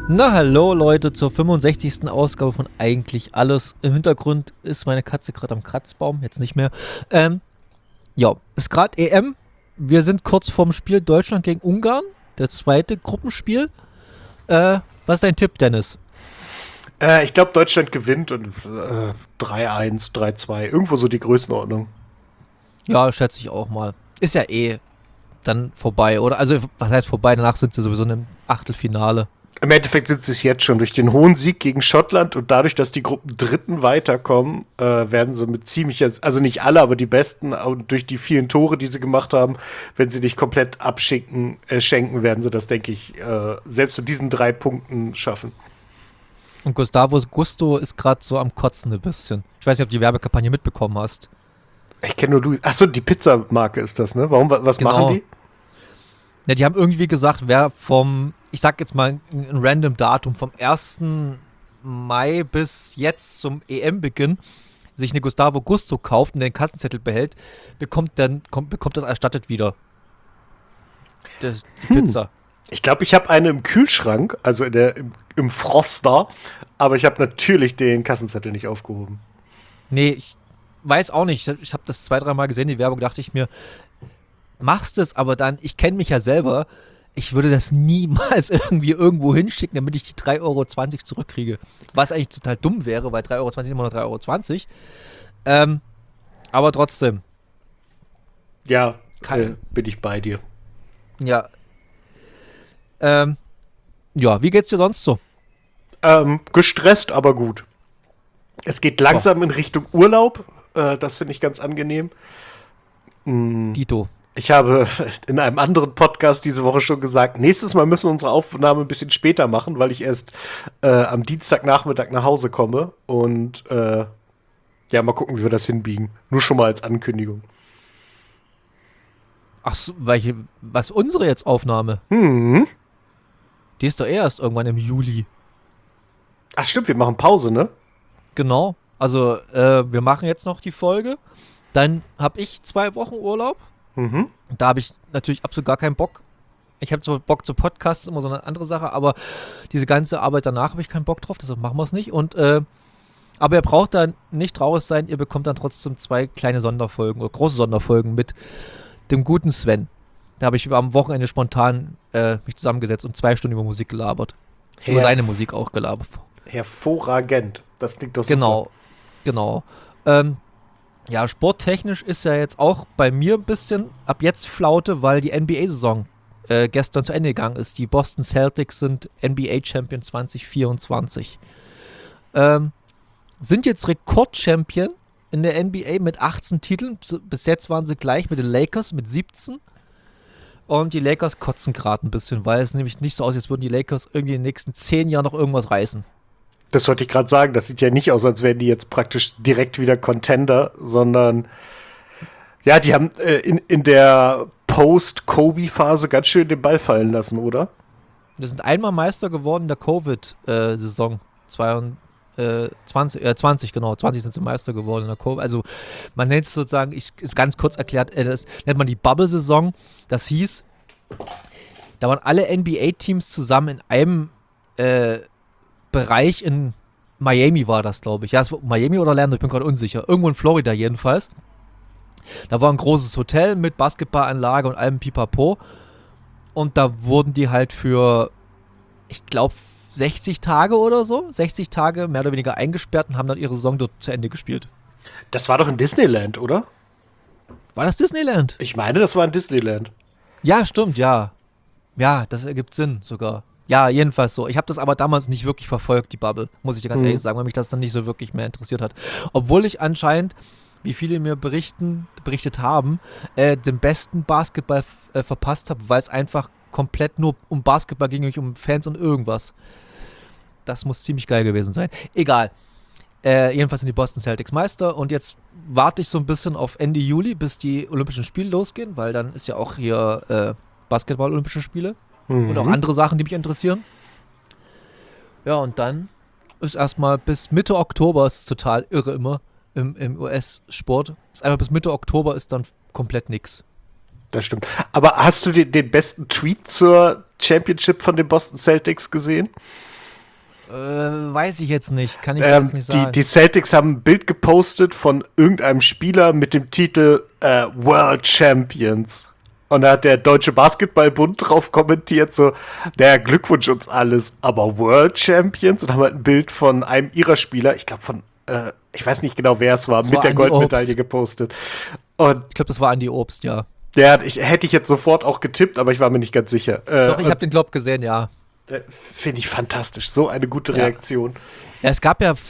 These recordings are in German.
Na hallo Leute zur 65. Ausgabe von Eigentlich Alles. Im Hintergrund ist meine Katze gerade am Kratzbaum, jetzt nicht mehr. Ja, ist gerade EM. Wir sind kurz vorm Spiel Deutschland gegen Ungarn, der zweite Gruppenspiel. Was ist dein Tipp, Dennis? Ich glaube, Deutschland gewinnt und 3-1, 3-2, irgendwo so die Größenordnung. Ja, schätze ich auch mal. Ist ja eh dann vorbei, oder? Also, was heißt vorbei? Danach sind sie sowieso in einem Achtelfinale. Im Endeffekt sind sie es jetzt schon durch den hohen Sieg gegen Schottland und dadurch, dass die Gruppen Dritten weiterkommen, werden sie mit ziemlicher, also nicht alle, aber die Besten, und durch die vielen Tore, die sie gemacht haben, wenn sie nicht komplett schenken, werden sie das, denke ich, selbst mit diesen 3 Punkten schaffen. Und Gustavo Gusto ist gerade so am Kotzen ein bisschen. Ich weiß nicht, ob du die Werbekampagne mitbekommen hast. Ich kenne nur Luis. Achso, die Pizzamarke ist das, ne? Warum, was Genau. machen die? Ja, die haben irgendwie gesagt, wer ich sag jetzt mal ein random Datum, vom 1. Mai bis jetzt zum EM-Beginn sich eine Gustavo Gusto kauft und den Kassenzettel behält, bekommt das erstattet wieder. Die Pizza. Ich glaube, ich habe eine im Kühlschrank, also im Froster, aber ich habe natürlich den Kassenzettel nicht aufgehoben. Nee, ich weiß auch nicht. Ich habe das 2-3 Mal gesehen, die Werbung, dachte ich mir, machst es, aber dann, ich kenne mich ja selber, ich würde das niemals irgendwie irgendwo hinschicken, damit ich die 3,20 € zurückkriege. Was eigentlich total dumm wäre, weil 3,20 € immer noch 3,20 €. Aber trotzdem. Ja, bin ich bei dir. Ja. Ja, wie geht's dir sonst so? Gestresst, aber gut. Es geht langsam in Richtung Urlaub. Das finde ich ganz angenehm. Dito. Ich habe in einem anderen Podcast diese Woche schon gesagt, nächstes Mal müssen wir unsere Aufnahme ein bisschen später machen, weil ich erst am Dienstagnachmittag nach Hause komme. Und ja, mal gucken, wie wir das hinbiegen. Nur schon mal als Ankündigung. Ach so, was unsere jetzt Aufnahme? Die ist doch erst irgendwann im Juli. Ach stimmt, wir machen Pause, ne? Genau. Also, wir machen jetzt noch die Folge. Dann habe ich 2 Wochen Urlaub. Da habe ich natürlich absolut gar keinen Bock. Ich habe zwar Bock zu Podcasts, immer so eine andere Sache, aber diese ganze Arbeit danach habe ich keinen Bock drauf, deshalb machen wir es nicht. Aber ihr braucht dann nicht traurig sein, ihr bekommt dann trotzdem 2 kleine Sonderfolgen oder große Sonderfolgen mit dem guten Sven. Da habe ich am Wochenende spontan mich zusammengesetzt und 2 Stunden über Musik gelabert. Über seine Musik auch gelabert. Hervorragend. Das klingt doch super. Genau. Ja, sporttechnisch ist ja jetzt auch bei mir ein bisschen ab jetzt Flaute, weil die NBA-Saison gestern zu Ende gegangen ist. Die Boston Celtics sind NBA-Champion 2024. Sind jetzt Rekord-Champion in der NBA mit 18 Titeln. Bis jetzt waren sie gleich mit den Lakers mit 17. Und die Lakers kotzen gerade ein bisschen, weil es nämlich nicht so aussieht, als würden die Lakers irgendwie in den nächsten 10 Jahren noch irgendwas reißen. Das wollte ich gerade sagen. Das sieht ja nicht aus, als wären die jetzt praktisch direkt wieder Contender, sondern ja, die haben in der Post-Kobe-Phase ganz schön den Ball fallen lassen, oder? Wir sind einmal Meister geworden in der Covid-Saison. 20, genau. 20 sind sie Meister geworden in der Covid. Also man nennt es sozusagen, ganz kurz erklärt, das nennt man die Bubble-Saison. Das hieß, da waren alle NBA-Teams zusammen in einem Bereich in Miami war das, glaube ich. Ja, es war Miami oder Orlando, ich bin gerade unsicher. Irgendwo in Florida jedenfalls. Da war ein großes Hotel mit Basketballanlage und allem Pipapo. Und da wurden die halt für, ich glaube, 60 Tage oder so, 60 Tage mehr oder weniger eingesperrt und haben dann ihre Saison dort zu Ende gespielt. Das war doch in Disneyland, oder? War das Disneyland? Ich meine, das war in Disneyland. Ja, stimmt, ja. Ja, das ergibt Sinn sogar. Ja, jedenfalls so. Ich habe das aber damals nicht wirklich verfolgt, die Bubble, muss ich dir ganz ehrlich sagen, weil mich das dann nicht so wirklich mehr interessiert hat. Obwohl ich anscheinend, wie viele mir berichtet haben, den besten Basketball verpasst habe, weil es einfach komplett nur um Basketball ging, nicht um Fans und irgendwas. Das muss ziemlich geil gewesen sein. Egal. Jedenfalls sind die Boston Celtics Meister und jetzt warte ich so ein bisschen auf Ende Juli, bis die Olympischen Spiele losgehen, weil dann ist ja auch hier Basketball-Olympische Spiele. Und auch andere Sachen, die mich interessieren. Ja, und dann ist erstmal bis Mitte Oktober, ist total irre immer im US-Sport. Ist einfach bis Mitte Oktober ist dann komplett nix. Das stimmt. Aber hast du den besten Tweet zur Championship von den Boston Celtics gesehen? Weiß ich jetzt nicht. Kann ich jetzt nicht sagen. Die Celtics haben ein Bild gepostet von irgendeinem Spieler mit dem Titel World Champions. Und da hat der Deutsche Basketballbund drauf kommentiert, so, naja, Glückwunsch uns alles, aber World Champions? Und haben halt ein Bild von einem ihrer Spieler, ich glaube ich weiß nicht genau, wer es war, mit der Goldmedaille gepostet. Und ich glaube, das war Andi Obst, ja. Ja, hätte ich jetzt sofort auch getippt, aber ich war mir nicht ganz sicher. Doch, ich habe den Glob gesehen, ja. Finde ich fantastisch. So eine gute Reaktion. Ja, es gab ja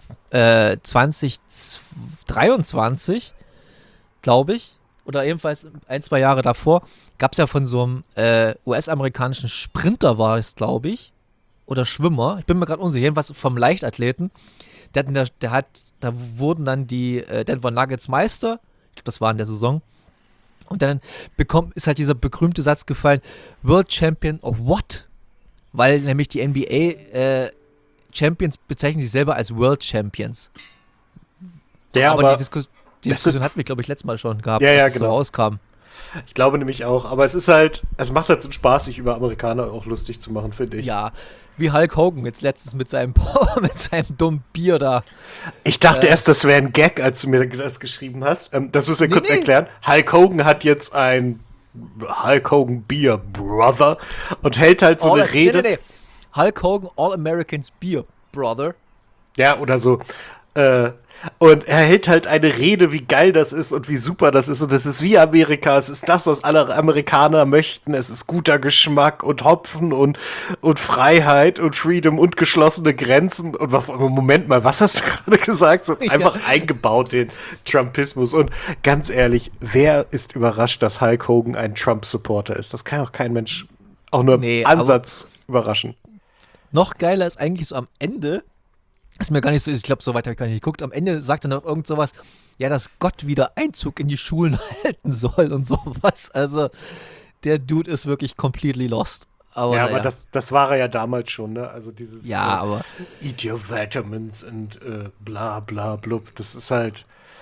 2023, glaube ich, oder ebenfalls 1-2 Jahre davor, gab es ja von so einem US-amerikanischen Sprinter, war es, glaube ich, oder Schwimmer, ich bin mir gerade unsicher, jedenfalls vom Leichtathleten, da wurden dann die Denver Nuggets Meister, ich glaube, das war in der Saison, und dann ist halt dieser berühmte Satz gefallen, World Champion of what? Weil nämlich die NBA Champions bezeichnen sich selber als World Champions. Ja, aber die Diskussion hatten wir, glaube ich, letztes Mal schon gehabt, als es so rauskam. Ich glaube nämlich auch. Aber es macht halt so Spaß, sich über Amerikaner auch lustig zu machen, finde ich. Ja, wie Hulk Hogan jetzt letztens mit seinem dummen Bier da. Ich dachte erst, das wäre ein Gag, als du mir das geschrieben hast. Das müssen wir kurz erklären. Hulk Hogan hat jetzt ein Hulk Hogan Beer Brother und hält halt so eine Rede. Nee. Hulk Hogan All Americans Beer Brother. Ja, oder so. Und er hält halt eine Rede, wie geil das ist und wie super das ist. Und es ist wie Amerika. Es ist das, was alle Amerikaner möchten. Es ist guter Geschmack und Hopfen und Freiheit und Freedom und geschlossene Grenzen. Und Moment mal, was hast du gerade gesagt? So einfach eingebaut, den Trumpismus. Und ganz ehrlich, wer ist überrascht, dass Hulk Hogan ein Trump-Supporter ist? Das kann auch kein Mensch auch nur im Ansatz überraschen. Noch geiler ist eigentlich so am Ende, ist mir gar nicht so, ich glaube, so weit habe ich gar nicht geguckt. Am Ende sagt er noch irgend sowas, ja, dass Gott wieder Einzug in die Schulen halten soll und sowas. Also, der Dude ist wirklich completely lost. Aber, aber das war er ja damals schon, ne? Also dieses aber Eat your vitamins und bla bla blub. Das ist halt.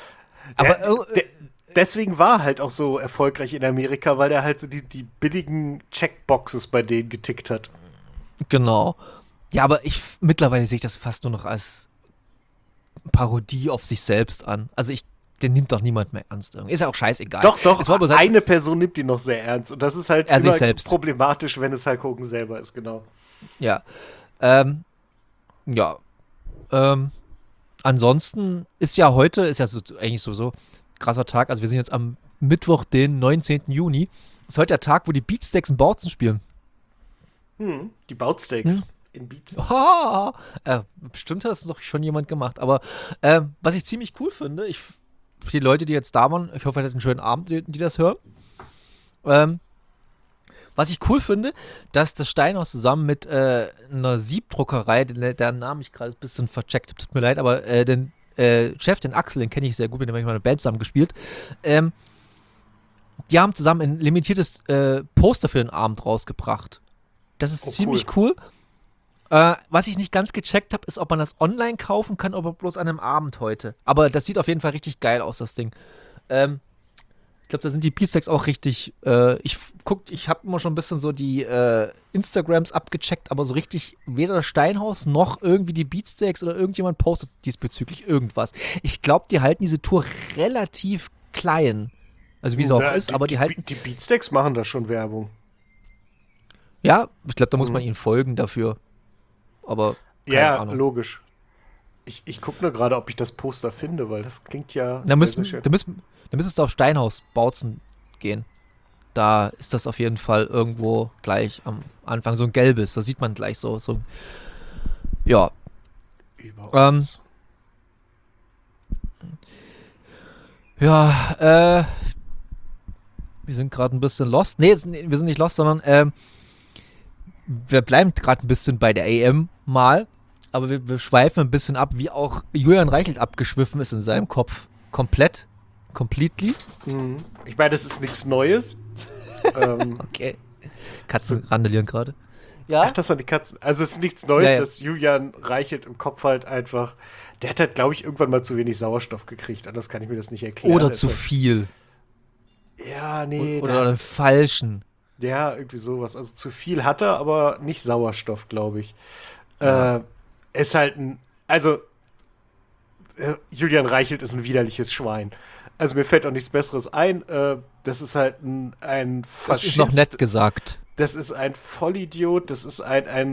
Deswegen war er halt auch so erfolgreich in Amerika, weil er halt so die billigen Checkboxes bei denen getickt hat. Genau. Ja, aber mittlerweile sehe ich das fast nur noch als Parodie auf sich selbst an. Also den nimmt doch niemand mehr ernst. Ist ja auch scheißegal. Doch, eine Person nimmt ihn noch sehr ernst. Und das ist halt immer selbst problematisch, wenn es Hulk Hogan selber ist, genau. Ja. Ansonsten ist ja heute, eigentlich sowieso krasser Tag. Also wir sind jetzt am Mittwoch, den 19. Juni. Ist heute der Tag, wo die Beatsteaks in Bautzen spielen. Die Bautsteaks. In Beats. Bestimmt hat das doch schon jemand gemacht. Aber was ich ziemlich cool finde, für die Leute, die jetzt da waren, ich hoffe, ihr hattet einen schönen Abend, die das hören. Was ich cool finde, dass das Steinhaus zusammen mit einer Siebdruckerei, deren Namen ich gerade ein bisschen vercheckt habe, tut mir leid, aber den Chef, den Axel, den kenne ich sehr gut, mit dem habe ich mal eine Band zusammen gespielt. Die haben zusammen ein limitiertes Poster für den Abend rausgebracht. Das ist ziemlich cool. Was ich nicht ganz gecheckt habe, ist, ob man das online kaufen kann oder bloß an einem Abend heute. Aber das sieht auf jeden Fall richtig geil aus, das Ding. Ich glaube, da sind die Beatsteaks auch richtig. Ich habe immer schon ein bisschen so die Instagrams abgecheckt, aber so richtig weder das Steinhaus noch irgendwie die Beatsteaks oder irgendjemand postet diesbezüglich irgendwas. Ich glaube, die halten diese Tour relativ klein. Also wie es auch ist, aber die halten. Die Beatsteaks machen da schon Werbung. Ja, ich glaube, da muss man ihnen folgen dafür. Aber keine Ahnung. Logisch. Ich gucke nur gerade, ob ich das Poster finde, weil das klingt ja sehr schön. Da müsstest du auf Steinhaus Bautzen gehen. Da ist das auf jeden Fall irgendwo gleich am Anfang so ein gelbes. Da sieht man gleich so ja. Über uns. Wir sind gerade ein bisschen lost. Nee, wir sind nicht lost, sondern wir bleiben gerade ein bisschen bei der AM mal, aber wir schweifen ein bisschen ab, wie auch Julian Reichelt abgeschwiffen ist in seinem Kopf. Completely. Ich meine, das ist nichts Neues. Okay. Katzen randalieren gerade. Ja? Ach, das waren die Katzen. Also es ist nichts Neues, dass Julian Reichelt im Kopf halt einfach, der hat halt, glaube ich, irgendwann mal zu wenig Sauerstoff gekriegt. Anders kann ich mir das nicht erklären. Oder zu viel. Ja, nee. Oder einen falschen. Ja, irgendwie sowas. Also zu viel hat er, aber nicht Sauerstoff, glaube ich. ist halt Julian Reichelt ist ein widerliches Schwein. Also mir fällt auch nichts Besseres ein. Das ist halt ein Das ist noch nett gesagt. Das ist ein Vollidiot, das ist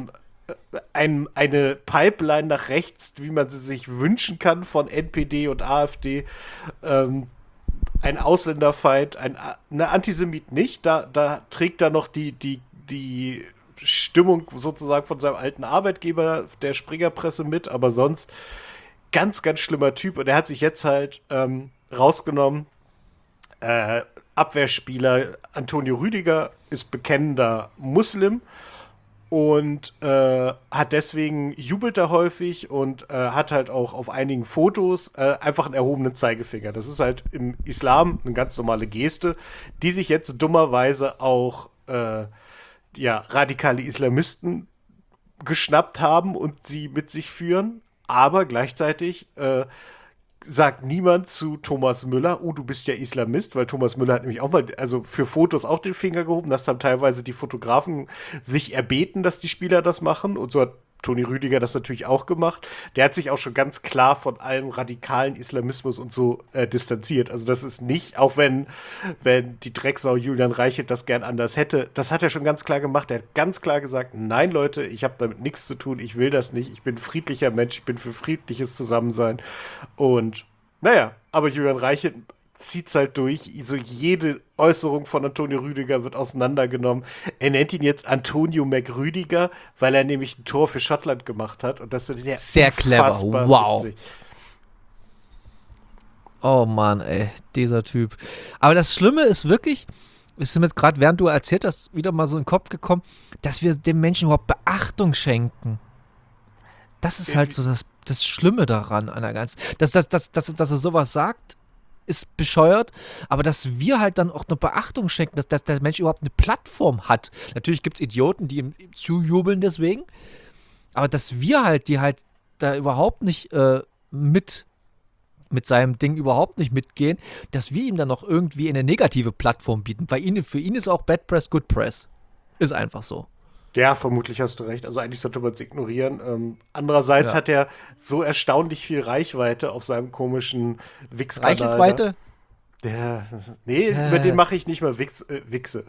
eine Pipeline nach rechts, wie man sie sich wünschen kann von NPD und AfD. Ein Ausländerfeind, eine Antisemit nicht. Da trägt er noch die Stimmung sozusagen von seinem alten Arbeitgeber, der Springerpresse mit, aber sonst ganz, ganz schlimmer Typ. Und er hat sich jetzt halt rausgenommen. Abwehrspieler Antonio Rüdiger ist bekennender Muslim und jubelt er häufig und hat halt auch auf einigen Fotos einfach einen erhobenen Zeigefinger. Das ist halt im Islam eine ganz normale Geste, die sich jetzt dummerweise auch radikale Islamisten geschnappt haben und sie mit sich führen. Aber gleichzeitig sagt niemand zu Thomas Müller, oh, du bist ja Islamist, weil Thomas Müller hat nämlich auch mal, also für Fotos auch den Finger gehoben, dass dann teilweise die Fotografen sich erbeten, dass die Spieler das machen. Und so hat Toni Rüdiger das natürlich auch gemacht. Der hat sich auch schon ganz klar von allem radikalen Islamismus und so distanziert. Also das ist nicht, auch wenn die Drecksau Julian Reichelt das gern anders hätte, das hat er schon ganz klar gemacht. Er hat ganz klar gesagt, nein Leute, ich habe damit nichts zu tun, ich will das nicht, ich bin ein friedlicher Mensch, ich bin für friedliches Zusammensein. Und naja, aber Julian Reichelt zieht's halt durch. So jede Äußerung von Antonio Rüdiger wird auseinandergenommen. Er nennt ihn jetzt Antonio McRüdiger, weil er nämlich ein Tor für Schottland gemacht hat. Und das ist ja sehr clever. Wow. Witzig. Oh Mann, ey, dieser Typ. Aber das Schlimme ist wirklich, ist mir jetzt gerade, während du erzählt hast, wieder mal so in den Kopf gekommen, dass wir dem Menschen überhaupt Beachtung schenken. Das ist halt so das Schlimme daran an der ganzen. Dass er sowas sagt, ist bescheuert, aber dass wir halt dann auch eine Beachtung schenken, dass der Mensch überhaupt eine Plattform hat. Natürlich gibt es Idioten, die ihm zujubeln deswegen, aber dass wir halt, die halt da überhaupt nicht mit seinem Ding überhaupt nicht mitgehen, dass wir ihm dann noch irgendwie eine negative Plattform bieten, weil für ihn ist auch Bad Press Good Press. Ist einfach so. Ja, vermutlich hast du recht. Also eigentlich sollte man es ignorieren. Andererseits hat er so erstaunlich viel Reichweite auf seinem komischen Wix-Kanal. Reichweite? Über den mache ich nicht mal Witze.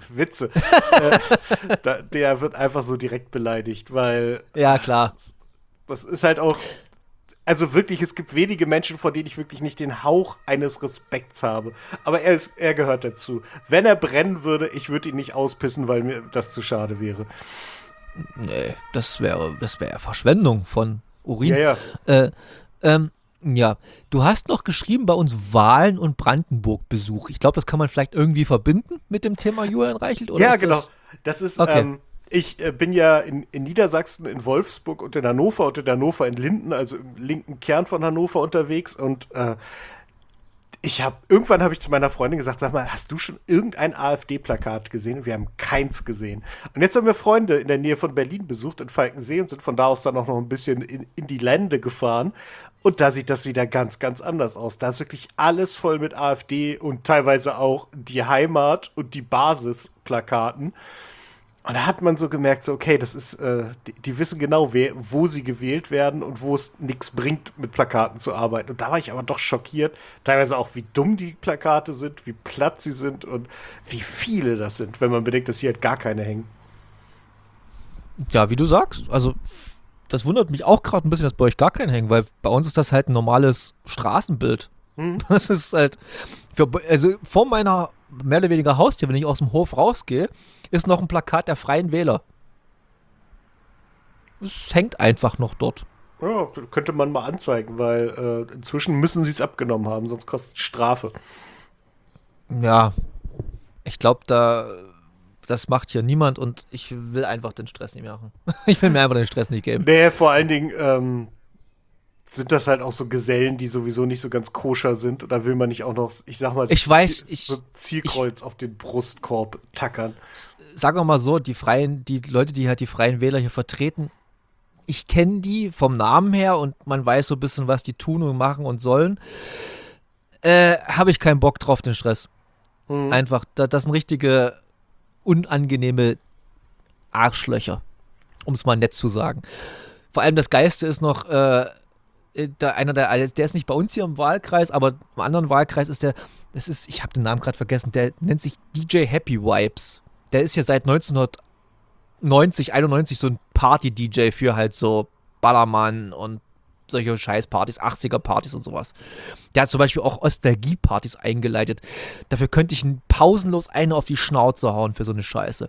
Der wird einfach so direkt beleidigt, weil... Ja, klar. Das ist halt auch... Also wirklich, es gibt wenige Menschen, vor denen ich wirklich nicht den Hauch eines Respekts habe. Aber er gehört dazu. Wenn er brennen würde, ich würde ihn nicht auspissen, weil mir das zu schade wäre. Nee, das wäre Verschwendung von Urin. Ja. Du hast noch geschrieben bei uns Wahlen und Brandenburg-Besuch. Ich glaube, das kann man vielleicht irgendwie verbinden mit dem Thema Julian Reichelt, oder? Ja, genau. Das ist, okay. Ich bin ja in Niedersachsen, in Wolfsburg und in Hannover in Linden, also im linken Kern von Hannover unterwegs. Und irgendwann habe ich zu meiner Freundin gesagt, sag mal, hast du schon irgendein AfD-Plakat gesehen? Und wir haben keins gesehen. Und jetzt haben wir Freunde in der Nähe von Berlin besucht, in Falkensee, und sind von da aus dann auch noch ein bisschen in die Lande gefahren. Und da sieht das wieder ganz, ganz anders aus. Da ist wirklich alles voll mit AfD und teilweise auch die Heimat- und die Basisplakaten. Und da hat man so gemerkt, so okay, das ist, die wissen genau, wo sie gewählt werden und wo es nichts bringt, mit Plakaten zu arbeiten. Und da war ich aber doch schockiert, teilweise auch, wie dumm die Plakate sind, wie platt sie sind und wie viele das sind, wenn man bedenkt, dass hier halt gar keine hängen. Ja, wie du sagst, also das wundert mich auch gerade ein bisschen, dass bei euch gar keine hängen, weil bei uns ist das halt ein normales Straßenbild. Das ist halt, vor meiner mehr oder weniger Haustür, wenn ich aus dem Hof rausgehe, ist noch ein Plakat der Freien Wähler. Es hängt einfach noch dort. Ja, könnte man mal anzeigen, weil inzwischen müssen sie es abgenommen haben, sonst kostet es Strafe. Ja, ich glaube, das macht hier niemand und ich will einfach den Stress nicht machen. Ich will mir einfach den Stress nicht geben. Nee, vor allen Dingen sind das halt auch so Gesellen, die sowieso nicht so ganz koscher sind. Und da will man nicht auch noch, ich sag mal, so Zielkreuz auf den Brustkorb tackern. Sagen wir mal so, die Leute, die halt die Freien Wähler hier vertreten, ich kenne die vom Namen her und man weiß so ein bisschen, was die tun und machen und sollen. Habe ich keinen Bock drauf, den Stress. Einfach, das sind richtige unangenehme Arschlöcher, um es mal nett zu sagen. Vor allem das Geilste ist noch, der ist nicht bei uns hier im Wahlkreis, aber im anderen Wahlkreis ist ich habe den Namen gerade vergessen, der nennt sich DJ Happy Vibes. Der ist hier seit 1990, 91 so ein Party-DJ für halt so Ballermann und solche Scheißpartys, 80er-Partys und sowas. Der hat zum Beispiel auch Ostalgie-Partys eingeleitet. Dafür könnte ich pausenlos eine auf die Schnauze hauen für so eine Scheiße.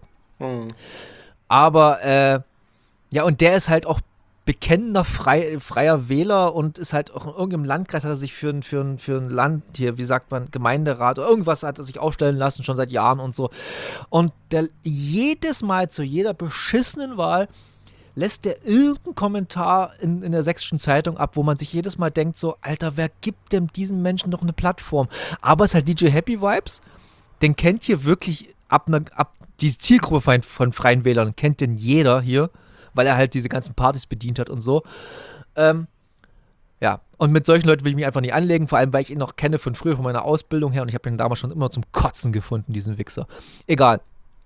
Aber, ja, und der ist halt auch bekennender freier Wähler und ist halt auch in irgendeinem Landkreis, hat er sich für ein Land hier, wie sagt man, Gemeinderat oder irgendwas hat er sich aufstellen lassen, schon seit Jahren und so. Und der jedes Mal zu jeder beschissenen Wahl lässt der irgendeinen Kommentar in der Sächsischen Zeitung ab, wo man sich jedes Mal denkt so, Alter, wer gibt denn diesen Menschen noch eine Plattform? Aber es ist halt DJ Happy Vibes, den kennt hier wirklich diese Zielgruppe von Freien Wählern kennt den jeder hier, weil er halt diese ganzen Partys bedient hat und so. Ja, und mit solchen Leuten will ich mich einfach nicht anlegen, vor allem, weil ich ihn noch kenne von früher, von meiner Ausbildung her und ich habe ihn damals schon immer zum Kotzen gefunden, diesen Wichser. Egal.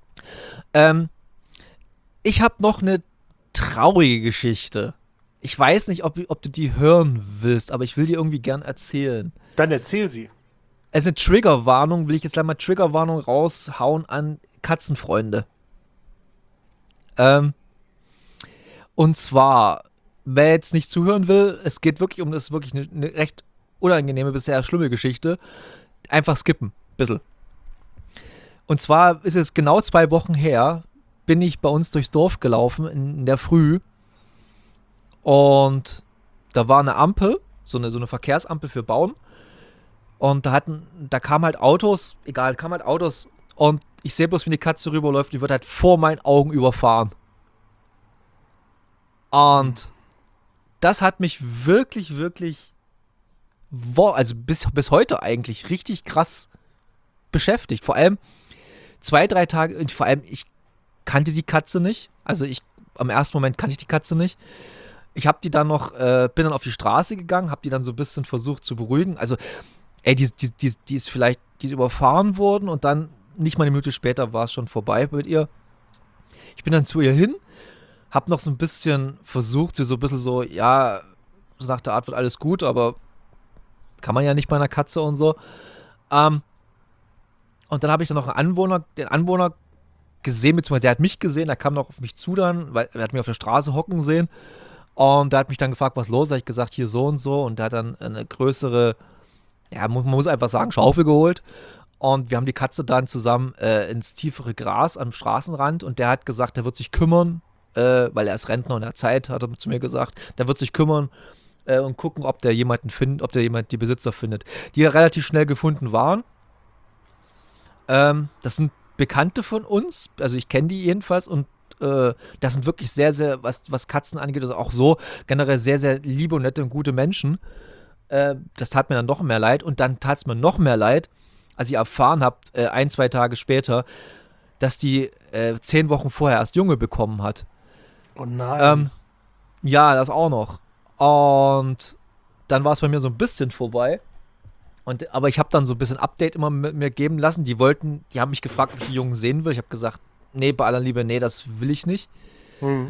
Ich habe noch eine traurige Geschichte. Ich weiß nicht, ob du die hören willst, aber ich will dir irgendwie gern erzählen. Dann erzähl sie. Es ist eine Triggerwarnung, will ich jetzt gleich mal Triggerwarnung raushauen an Katzenfreunde. Und zwar, wer jetzt nicht zuhören will, es geht wirklich das ist wirklich eine recht unangenehme, bisher schlimme Geschichte. Einfach skippen, bisschen. Und zwar ist es genau 2 Wochen her, bin ich bei uns durchs Dorf gelaufen in der Früh und da war eine Ampel, so eine Verkehrsampel für Bauen und da kamen halt Autos und ich sehe bloß, wie eine Katze rüberläuft, die wird halt vor meinen Augen überfahren. Und das hat mich wirklich, wirklich, also bis heute eigentlich richtig krass beschäftigt. Vor allem 2, 3 Tage, und vor allem ich kannte die Katze nicht. Also am ersten Moment kannte ich die Katze nicht. Ich habe die dann noch, bin dann auf die Straße gegangen, habe die dann so ein bisschen versucht zu beruhigen. Also, die ist überfahren worden und dann nicht mal eine Minute später war es schon vorbei mit ihr. Ich bin dann zu ihr hin, habe noch so ein bisschen versucht, sie so ein bisschen so, ja, so nach der Art wird alles gut, aber kann man ja nicht bei einer Katze und so. Und dann habe ich dann noch den Anwohner gesehen, beziehungsweise der hat mich gesehen, er kam noch auf mich zu dann, weil er hat mich auf der Straße hocken sehen und der hat mich dann gefragt, was los ist. Habe ich gesagt, hier so und so und der hat dann eine größere, ja, man muss einfach sagen, Schaufel geholt und wir haben die Katze dann zusammen ins tiefere Gras am Straßenrand und der hat gesagt, der wird sich kümmern, weil er ist Rentner und er hat Zeit, hat er zu mir gesagt, der wird sich kümmern und gucken, ob der jemand die Besitzer findet, die ja relativ schnell gefunden waren. Das sind Bekannte von uns, also ich kenne die jedenfalls und das sind wirklich sehr, sehr, was Katzen angeht, also auch so generell sehr, sehr liebe und nette und gute Menschen. Das tat mir dann noch mehr leid und dann tat es mir noch mehr leid, als ich erfahren habe, 1, 2 Tage später, dass die 10 Wochen vorher erst Junge bekommen hat. Oh nein. Ja, das auch noch. Und dann war es bei mir so ein bisschen vorbei. Aber ich habe dann so ein bisschen Update immer mit mir geben lassen. Die haben mich gefragt, ob ich die Jungen sehen will. Ich habe gesagt, nee, bei aller Liebe, nee, das will ich nicht. Und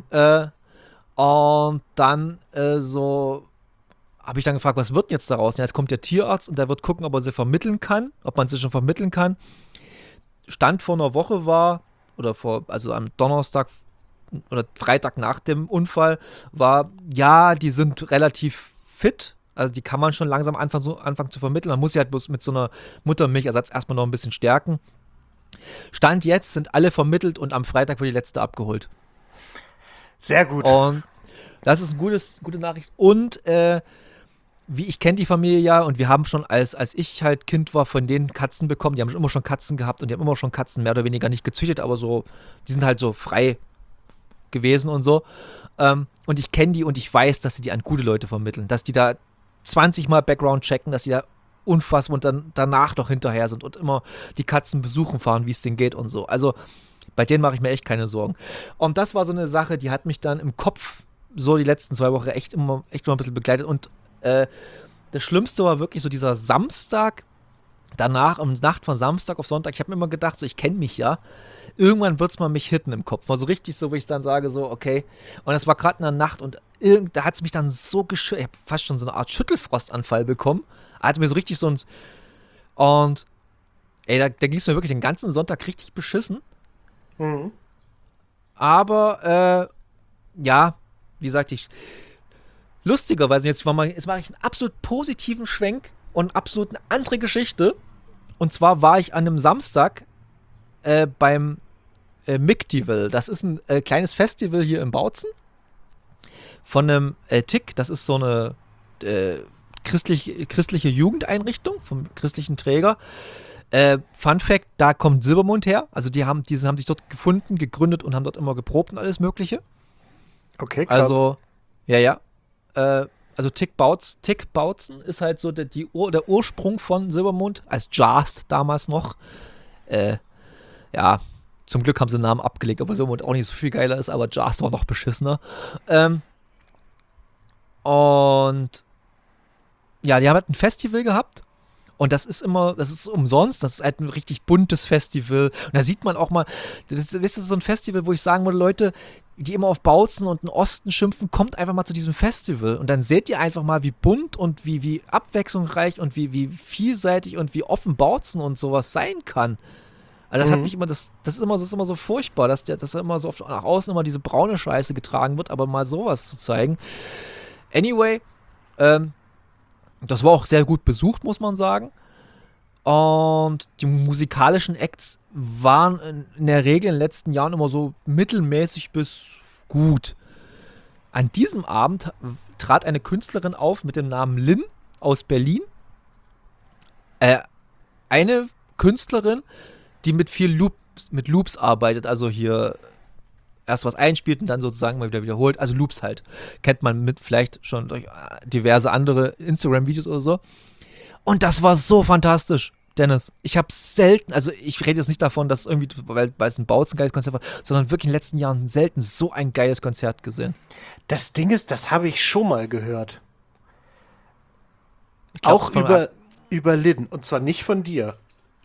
dann habe ich dann gefragt, was wird denn jetzt daraus? Ja, jetzt kommt der Tierarzt und der wird gucken, ob man sie schon vermitteln kann. Stand vor einer Woche war, also am Donnerstag oder Freitag nach dem Unfall, war, ja, die sind relativ fit. Also die kann man schon langsam anfangen zu vermitteln. Man muss sie halt bloß mit so einer Muttermilchersatz erstmal noch ein bisschen stärken. Stand jetzt sind alle vermittelt und am Freitag wird die letzte abgeholt. Sehr gut. Und das ist eine gute Nachricht. Und ich kenne die Familie ja und wir haben schon, als ich halt Kind war, von denen Katzen bekommen. Die haben immer schon Katzen gehabt und die haben immer schon Katzen mehr oder weniger nicht gezüchtet, aber so, die sind halt so frei gewesen und so. Und ich kenne die und ich weiß, dass sie die an gute Leute vermitteln. Dass die da 20 Mal Background checken, dass die da unfassbar und dann danach noch hinterher sind und immer die Katzen besuchen fahren, wie es denen geht und so. Also bei denen mache ich mir echt keine Sorgen. Und das war so eine Sache, die hat mich dann im Kopf so die letzten 2 Wochen echt immer ein bisschen begleitet. Und das Schlimmste war wirklich so dieser Samstag, danach, um Nacht von Samstag auf Sonntag, ich habe mir immer gedacht, so, ich kenne mich ja. Irgendwann wird es mal mich hitten im Kopf. War so richtig so, wo ich dann sage, so, okay. Und das war gerade in der Nacht und da hat es mich dann so geschüttelt. Ich habe fast schon so eine Art Schüttelfrostanfall bekommen. Hatte mir so richtig so ein. Und, ey, da ging es mir wirklich den ganzen Sonntag richtig beschissen. Mhm. Aber, ja, wie sagte ich, lustigerweise, jetzt mache ich einen absolut positiven Schwenk und absolut eine andere Geschichte. Und zwar war ich an einem Samstag beim Mictival. Das ist ein kleines Festival hier in Bautzen von einem TIC. Das ist so eine christliche Jugendeinrichtung vom christlichen Träger. Fun Fact, da kommt Silbermond her. Also die haben sich dort gefunden, gegründet und haben dort immer geprobt und alles mögliche. Okay, krass. Also, ja. Also TIC Bautzen ist halt so der Ursprung von Silbermond, als Jazz damals noch. Ja, zum Glück haben sie den Namen abgelegt, obwohl Silbermond auch nicht so viel geiler ist, aber Jazz war noch beschissener. Und ja, die haben halt ein Festival gehabt. Und das ist umsonst, das ist halt ein richtig buntes Festival. Und da sieht man auch mal, das ist so ein Festival, wo ich sagen würde, Leute, die immer auf Bautzen und den Osten schimpfen, kommt einfach mal zu diesem Festival. Und dann seht ihr einfach mal, wie bunt und wie abwechslungsreich und wie vielseitig und wie offen Bautzen und sowas sein kann. Also das hat mich immer, das ist immer so furchtbar, dass immer so oft nach außen immer diese braune Scheiße getragen wird, aber mal sowas zu zeigen. Anyway, das war auch sehr gut besucht, muss man sagen. Und die musikalischen Acts waren in der Regel in den letzten Jahren immer so mittelmäßig bis gut. An diesem Abend trat eine Künstlerin auf mit dem Namen Lynn aus Berlin. Eine Künstlerin, die mit viel Loops arbeitet, also hier erst was einspielt und dann sozusagen mal wieder wiederholt. Also Loops halt. Kennt man vielleicht schon durch diverse andere Instagram-Videos oder so. Und das war so fantastisch, Dennis. Ich habe selten, also ich rede jetzt nicht davon, dass irgendwie, weil es ein Bautzen geiles Konzert war, sondern wirklich in den letzten Jahren selten so ein geiles Konzert gesehen. Das Ding ist, das habe ich schon mal gehört. Ich glaub, auch über Lynn. Und zwar nicht von dir.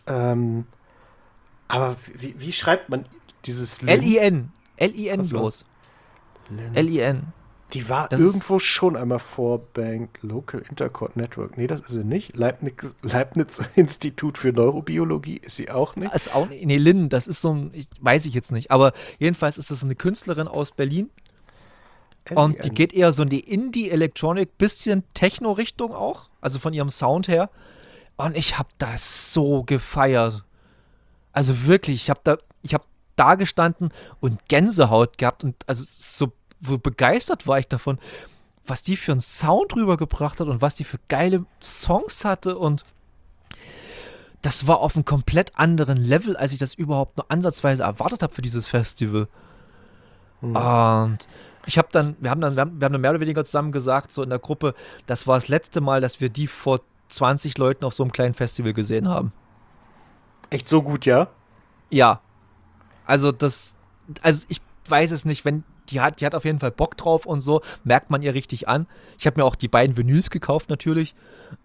Aber wie schreibt man dieses Lynn? L-I-N. L-I-N bloß. L-I-N. Die war das irgendwo schon einmal vor Bank Local Intercord Network. Nee, das ist sie nicht. Leibniz Institut für Neurobiologie ist sie auch nicht. Ist auch, nee, Lynn, das ist so ein, weiß ich jetzt nicht. Aber jedenfalls ist das eine Künstlerin aus Berlin. Und die geht eher so in die Indie-Electronic, bisschen Techno-Richtung auch. Also von ihrem Sound her. Und ich habe das so gefeiert. Also wirklich, ich hab da gestanden und Gänsehaut gehabt und also so begeistert war ich davon, was die für einen Sound rübergebracht hat und was die für geile Songs hatte und das war auf einem komplett anderen Level, als ich das überhaupt nur ansatzweise erwartet habe für dieses Festival. Und wir haben dann mehr oder weniger zusammen gesagt, so in der Gruppe, das war das letzte Mal, dass wir die vor 20 Leuten auf so einem kleinen Festival gesehen haben. Echt so gut, ja? Ja. Also ich weiß es nicht, wenn die hat auf jeden Fall Bock drauf und so, merkt man ihr richtig an. Ich habe mir auch die beiden Vinyls gekauft natürlich.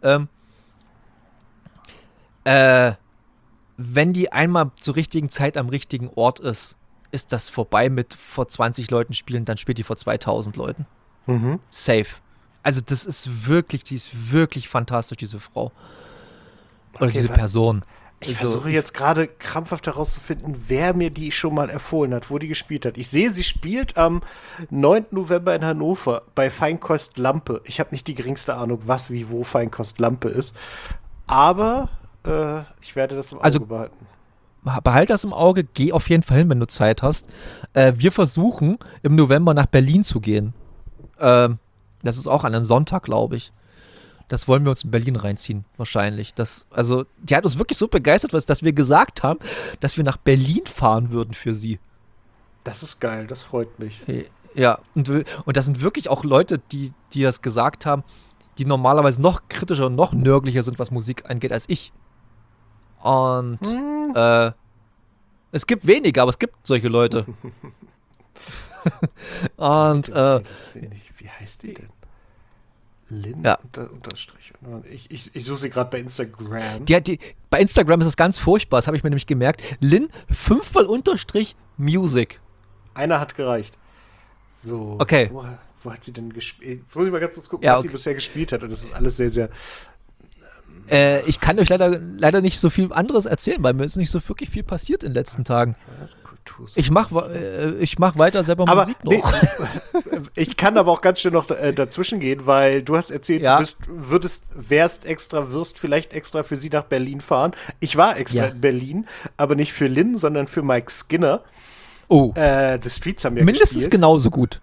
Wenn die einmal zur richtigen Zeit am richtigen Ort ist das vorbei mit vor 20 Leuten spielen, dann spielt die vor 2000 Leuten. Safe. Also die ist wirklich fantastisch, diese Frau. Oder okay, diese Person. Ich versuche jetzt gerade krampfhaft herauszufinden, wer mir die schon mal empfohlen hat, wo die gespielt hat. Ich sehe, sie spielt am 9. November in Hannover bei Feinkost Lampe. Ich habe nicht die geringste Ahnung, was, wie, wo Feinkost Lampe ist. Aber ich werde das im Auge behalten. Behalt das im Auge, geh auf jeden Fall hin, wenn du Zeit hast. Wir versuchen, im November nach Berlin zu gehen. Das ist auch an einem Sonntag, glaube ich. Das wollen wir uns in Berlin reinziehen, wahrscheinlich. Die hat uns wirklich so begeistert, dass wir gesagt haben, dass wir nach Berlin fahren würden für sie. Das ist geil, das freut mich. Ja, und das sind wirklich auch Leute, die das gesagt haben, die normalerweise noch kritischer und noch nörglicher sind, was Musik angeht, als ich. Und es gibt wenige, aber es gibt solche Leute. Und wie heißt die denn? Lynn Ja. Unterstrich. Ich suche sie gerade bei Instagram. Bei Instagram ist das ganz furchtbar, das habe ich mir nämlich gemerkt. Lynn 5-mal Unterstrich Music. Einer hat gereicht. So. Okay. Wo hat sie denn gespielt? Jetzt muss ich mal ganz kurz gucken, Ja, was sie bisher gespielt hat. Und das ist alles sehr, sehr. Ich kann euch leider nicht so viel anderes erzählen, weil mir ist nicht so wirklich viel passiert in den letzten Tagen. Ich mach weiter selber aber Musik noch. Ich kann aber auch ganz schön noch dazwischen gehen, weil du hast erzählt, Ja. du wirst vielleicht extra für sie nach Berlin fahren. Ich war extra in Berlin, aber nicht für Lynn, sondern für Mike Skinner. Oh. The Streets haben ja Mindestens gespielt. genauso gut.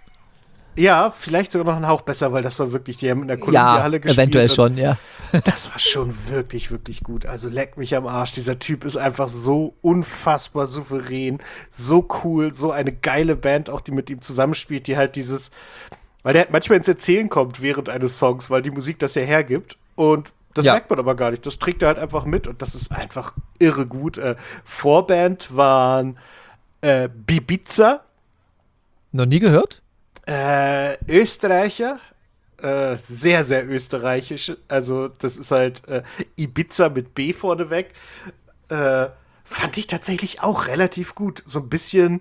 Ja, vielleicht sogar noch einen Hauch besser, weil das war wirklich, die haben in der Columbia-Halle gespielt. Eventuell schon, ja. Das war schon wirklich, wirklich gut. Also leck mich am Arsch. Dieser Typ ist einfach so unfassbar souverän, so cool, so eine geile Band, auch die mit ihm zusammenspielt, die halt weil der halt manchmal ins Erzählen kommt während eines Songs, weil die Musik das ja hergibt. Und das merkt man aber gar nicht. Das trägt er halt einfach mit und das ist einfach irre gut. Vorband waren Bibiza. Noch nie gehört? Österreicher, sehr, sehr österreichisch. Also, das ist halt Ibiza mit B vorneweg. Fand ich tatsächlich auch relativ gut. So ein bisschen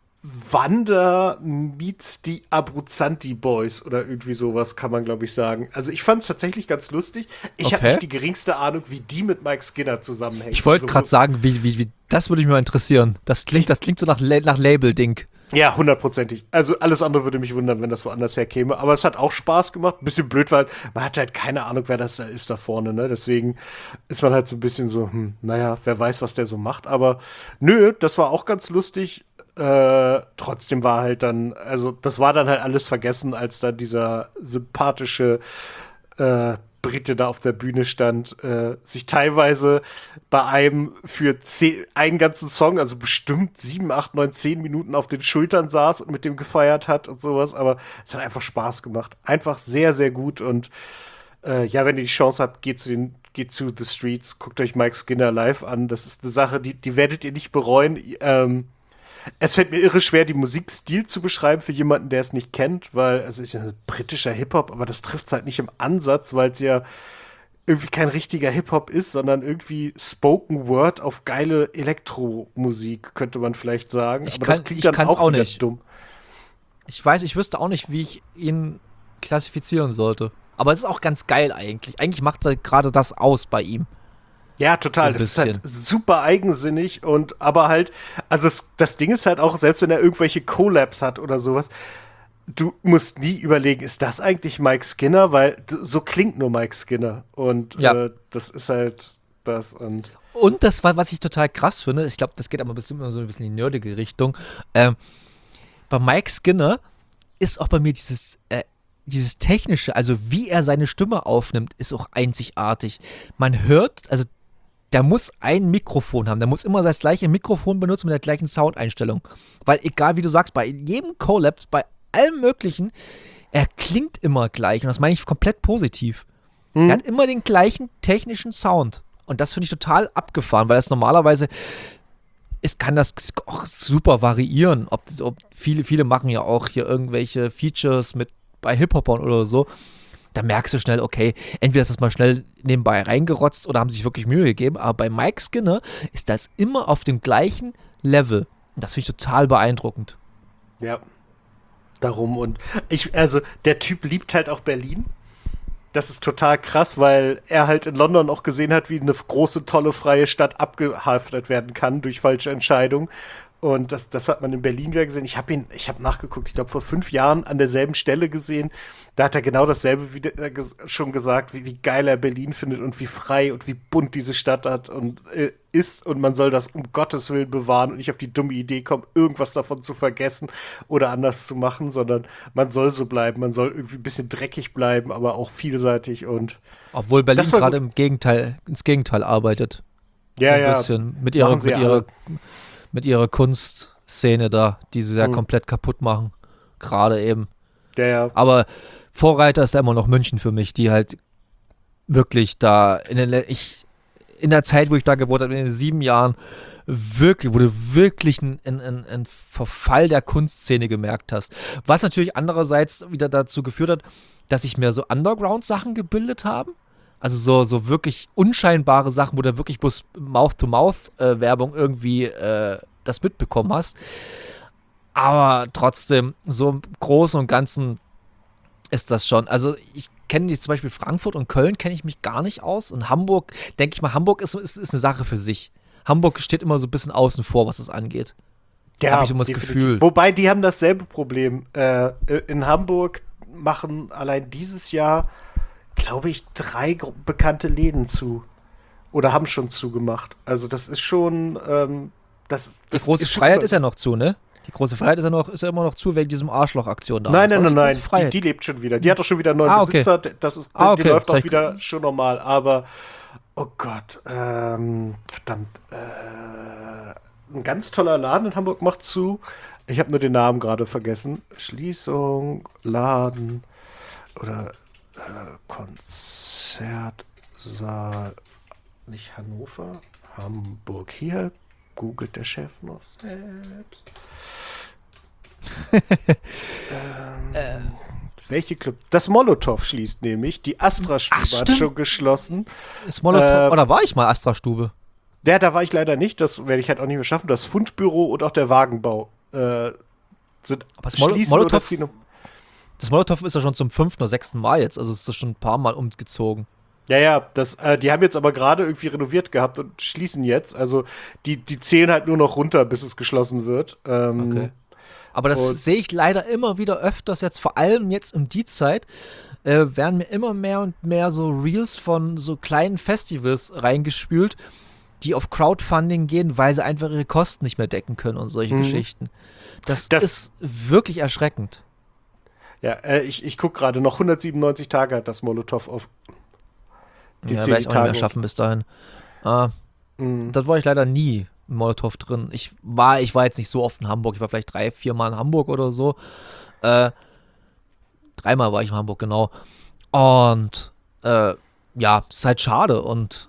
Wanda meets die Abruzzanti Boys oder irgendwie sowas, kann man, glaube ich, sagen. Also, ich fand es tatsächlich ganz lustig. Ich habe nicht die geringste Ahnung, wie die mit Mike Skinner zusammenhängt. Ich wollte gerade sagen, wie das würde mich mal interessieren. Das klingt so nach Label-Ding. Ja, 100%. Also alles andere würde mich wundern, wenn das woanders herkäme. Aber es hat auch Spaß gemacht. Ein bisschen blöd, weil man hat halt keine Ahnung, wer das da ist da vorne. Ne? Deswegen ist man halt so ein bisschen so, naja, wer weiß, was der so macht. Aber nö, das war auch ganz lustig. Trotzdem war halt dann, also das war dann halt alles vergessen, als dann dieser sympathische Brite da auf der Bühne stand, sich teilweise bei einem für einen ganzen Song, also bestimmt 7, 8, 9, 10 Minuten auf den Schultern saß und mit dem gefeiert hat und sowas, aber es hat einfach Spaß gemacht. Einfach sehr, sehr gut und wenn ihr die Chance habt, geht zu The Streets, guckt euch Mike Skinner live an. Das ist eine Sache, die werdet ihr nicht bereuen. Es fällt mir irre schwer, die Musikstil zu beschreiben für jemanden, der es nicht kennt, weil es ist ja ein britischer Hip-Hop, aber das trifft es halt nicht im Ansatz, weil es ja irgendwie kein richtiger Hip-Hop ist, sondern irgendwie Spoken Word auf geile Elektromusik, könnte man vielleicht sagen. Ich das klingt dann auch wieder nicht. Dumm. Ich wüsste auch nicht, wie ich ihn klassifizieren sollte. Aber es ist auch ganz geil eigentlich. Eigentlich macht er gerade das aus bei ihm. Ja, total. So das ist halt super eigensinnig und aber halt, also das Ding ist halt auch, selbst wenn er irgendwelche Collabs hat oder sowas, du musst nie überlegen, ist das eigentlich Mike Skinner? Weil so klingt nur Mike Skinner. Und das ist halt das. Und das war, was ich total krass finde, ich glaube, das geht aber bestimmt immer so ein bisschen in die nerdige Richtung. Bei Mike Skinner ist auch bei mir dieses Technische, also wie er seine Stimme aufnimmt, ist auch einzigartig. Man hört, also der muss ein Mikrofon haben, der muss immer das gleiche Mikrofon benutzen mit der gleichen Soundeinstellung. Weil egal wie du sagst, bei jedem Collab, bei allem Möglichen, er klingt immer gleich und das meine ich komplett positiv. Er hat immer den gleichen technischen Sound und das finde ich total abgefahren, weil das normalerweise kann das auch super variieren. Ob viele machen ja auch hier irgendwelche Features bei Hip-Hopern oder so. Da merkst du schnell, okay, entweder ist das mal schnell nebenbei reingerotzt oder haben sich wirklich Mühe gegeben, aber bei Mike Skinner ist das immer auf dem gleichen Level. Und das finde ich total beeindruckend. Ja, darum. Und also der Typ liebt halt auch Berlin. Das ist total krass, weil er halt in London auch gesehen hat, wie eine große, tolle, freie Stadt abgehaftet werden kann durch falsche Entscheidungen. Und das hat man in Berlin wieder gesehen. Ich habe nachgeguckt, ich glaube vor 5 Jahren an derselben Stelle gesehen. Da hat er genau dasselbe wieder schon gesagt, wie geil er Berlin findet und wie frei und wie bunt diese Stadt hat und ist. Und man soll das um Gottes Willen bewahren und nicht auf die dumme Idee kommen, irgendwas davon zu vergessen oder anders zu machen, sondern man soll so bleiben. Man soll irgendwie ein bisschen dreckig bleiben, aber auch vielseitig. Und obwohl Berlin gerade ins Gegenteil arbeitet. Ja, so ein bisschen mit ihrer Kunstszene da, die sie ja komplett kaputt machen. Gerade eben. Ja. Aber Vorreiter ist ja immer noch München für mich, die halt wirklich da in der Zeit, wo ich da gewohnt habe, in den 7 Jahren, wirklich, wo du wirklich einen Verfall der Kunstszene gemerkt hast. Was natürlich andererseits wieder dazu geführt hat, dass sich mehr so Underground-Sachen gebildet haben. Also so wirklich unscheinbare Sachen, wo du wirklich bloß Mouth-to-Mouth-Werbung irgendwie das mitbekommen hast. Aber trotzdem, so im Großen und Ganzen ist das schon. Also ich kenne jetzt zum Beispiel Frankfurt und Köln kenne ich mich gar nicht aus. Und Hamburg, denke ich mal, Hamburg ist eine Sache für sich. Hamburg steht immer so ein bisschen außen vor, was das angeht. Ja, habe ich immer das definitiv. Gefühl. Wobei, die haben dasselbe Problem. In Hamburg machen allein dieses Jahr, glaube ich, 3 bekannte Läden zu. Oder haben schon zugemacht. Also das ist schon die große Freiheit ist ja noch zu, ne? Die große Freiheit ist ja immer noch zu, wegen diesem Arschloch-Aktion da. Nein. Die lebt schon wieder. Die hat doch schon wieder einen neuen Besitzer. Die läuft auch wieder schon normal. Aber, oh Gott, verdammt. Ein ganz toller Laden in Hamburg macht zu. Ich habe nur den Namen gerade vergessen. Schließung, Laden oder Konzertsaal. Nicht Hannover, Hamburg. Hier googelt der Chef noch selbst. Welche Club? Das Molotow schließt nämlich. Die Astra-Stube hat schon geschlossen. Ist Molotow, oder war ich mal Astra-Stube? Ja, da war ich leider nicht. Das werde ich halt auch nicht mehr schaffen. Das Fundbüro und auch der Wagenbau sind schließen oder ziehen. Das Molotow ist ja schon zum 5. oder 6. Mal jetzt. Also ist das schon ein paar Mal umgezogen. Ja, die haben jetzt aber gerade irgendwie renoviert gehabt und schließen jetzt. Also die zählen halt nur noch runter, bis es geschlossen wird. Okay. Aber das sehe ich leider immer wieder öfters jetzt, vor allem jetzt um die Zeit, werden mir immer mehr und mehr so Reels von so kleinen Festivals reingespült, die auf Crowdfunding gehen, weil sie einfach ihre Kosten nicht mehr decken können und solche Geschichten. Das ist wirklich erschreckend. Ja, ich gucke gerade, noch 197 Tage hat das Molotow auf. Ja, werde ich auch nicht mehr schaffen bis dahin. Das war ich leider nie im Molotow drin. Ich war jetzt nicht so oft in Hamburg. Ich war vielleicht 3-4 Mal in Hamburg oder so. 3 Mal war ich in Hamburg, genau. Und ja, ist halt schade. Und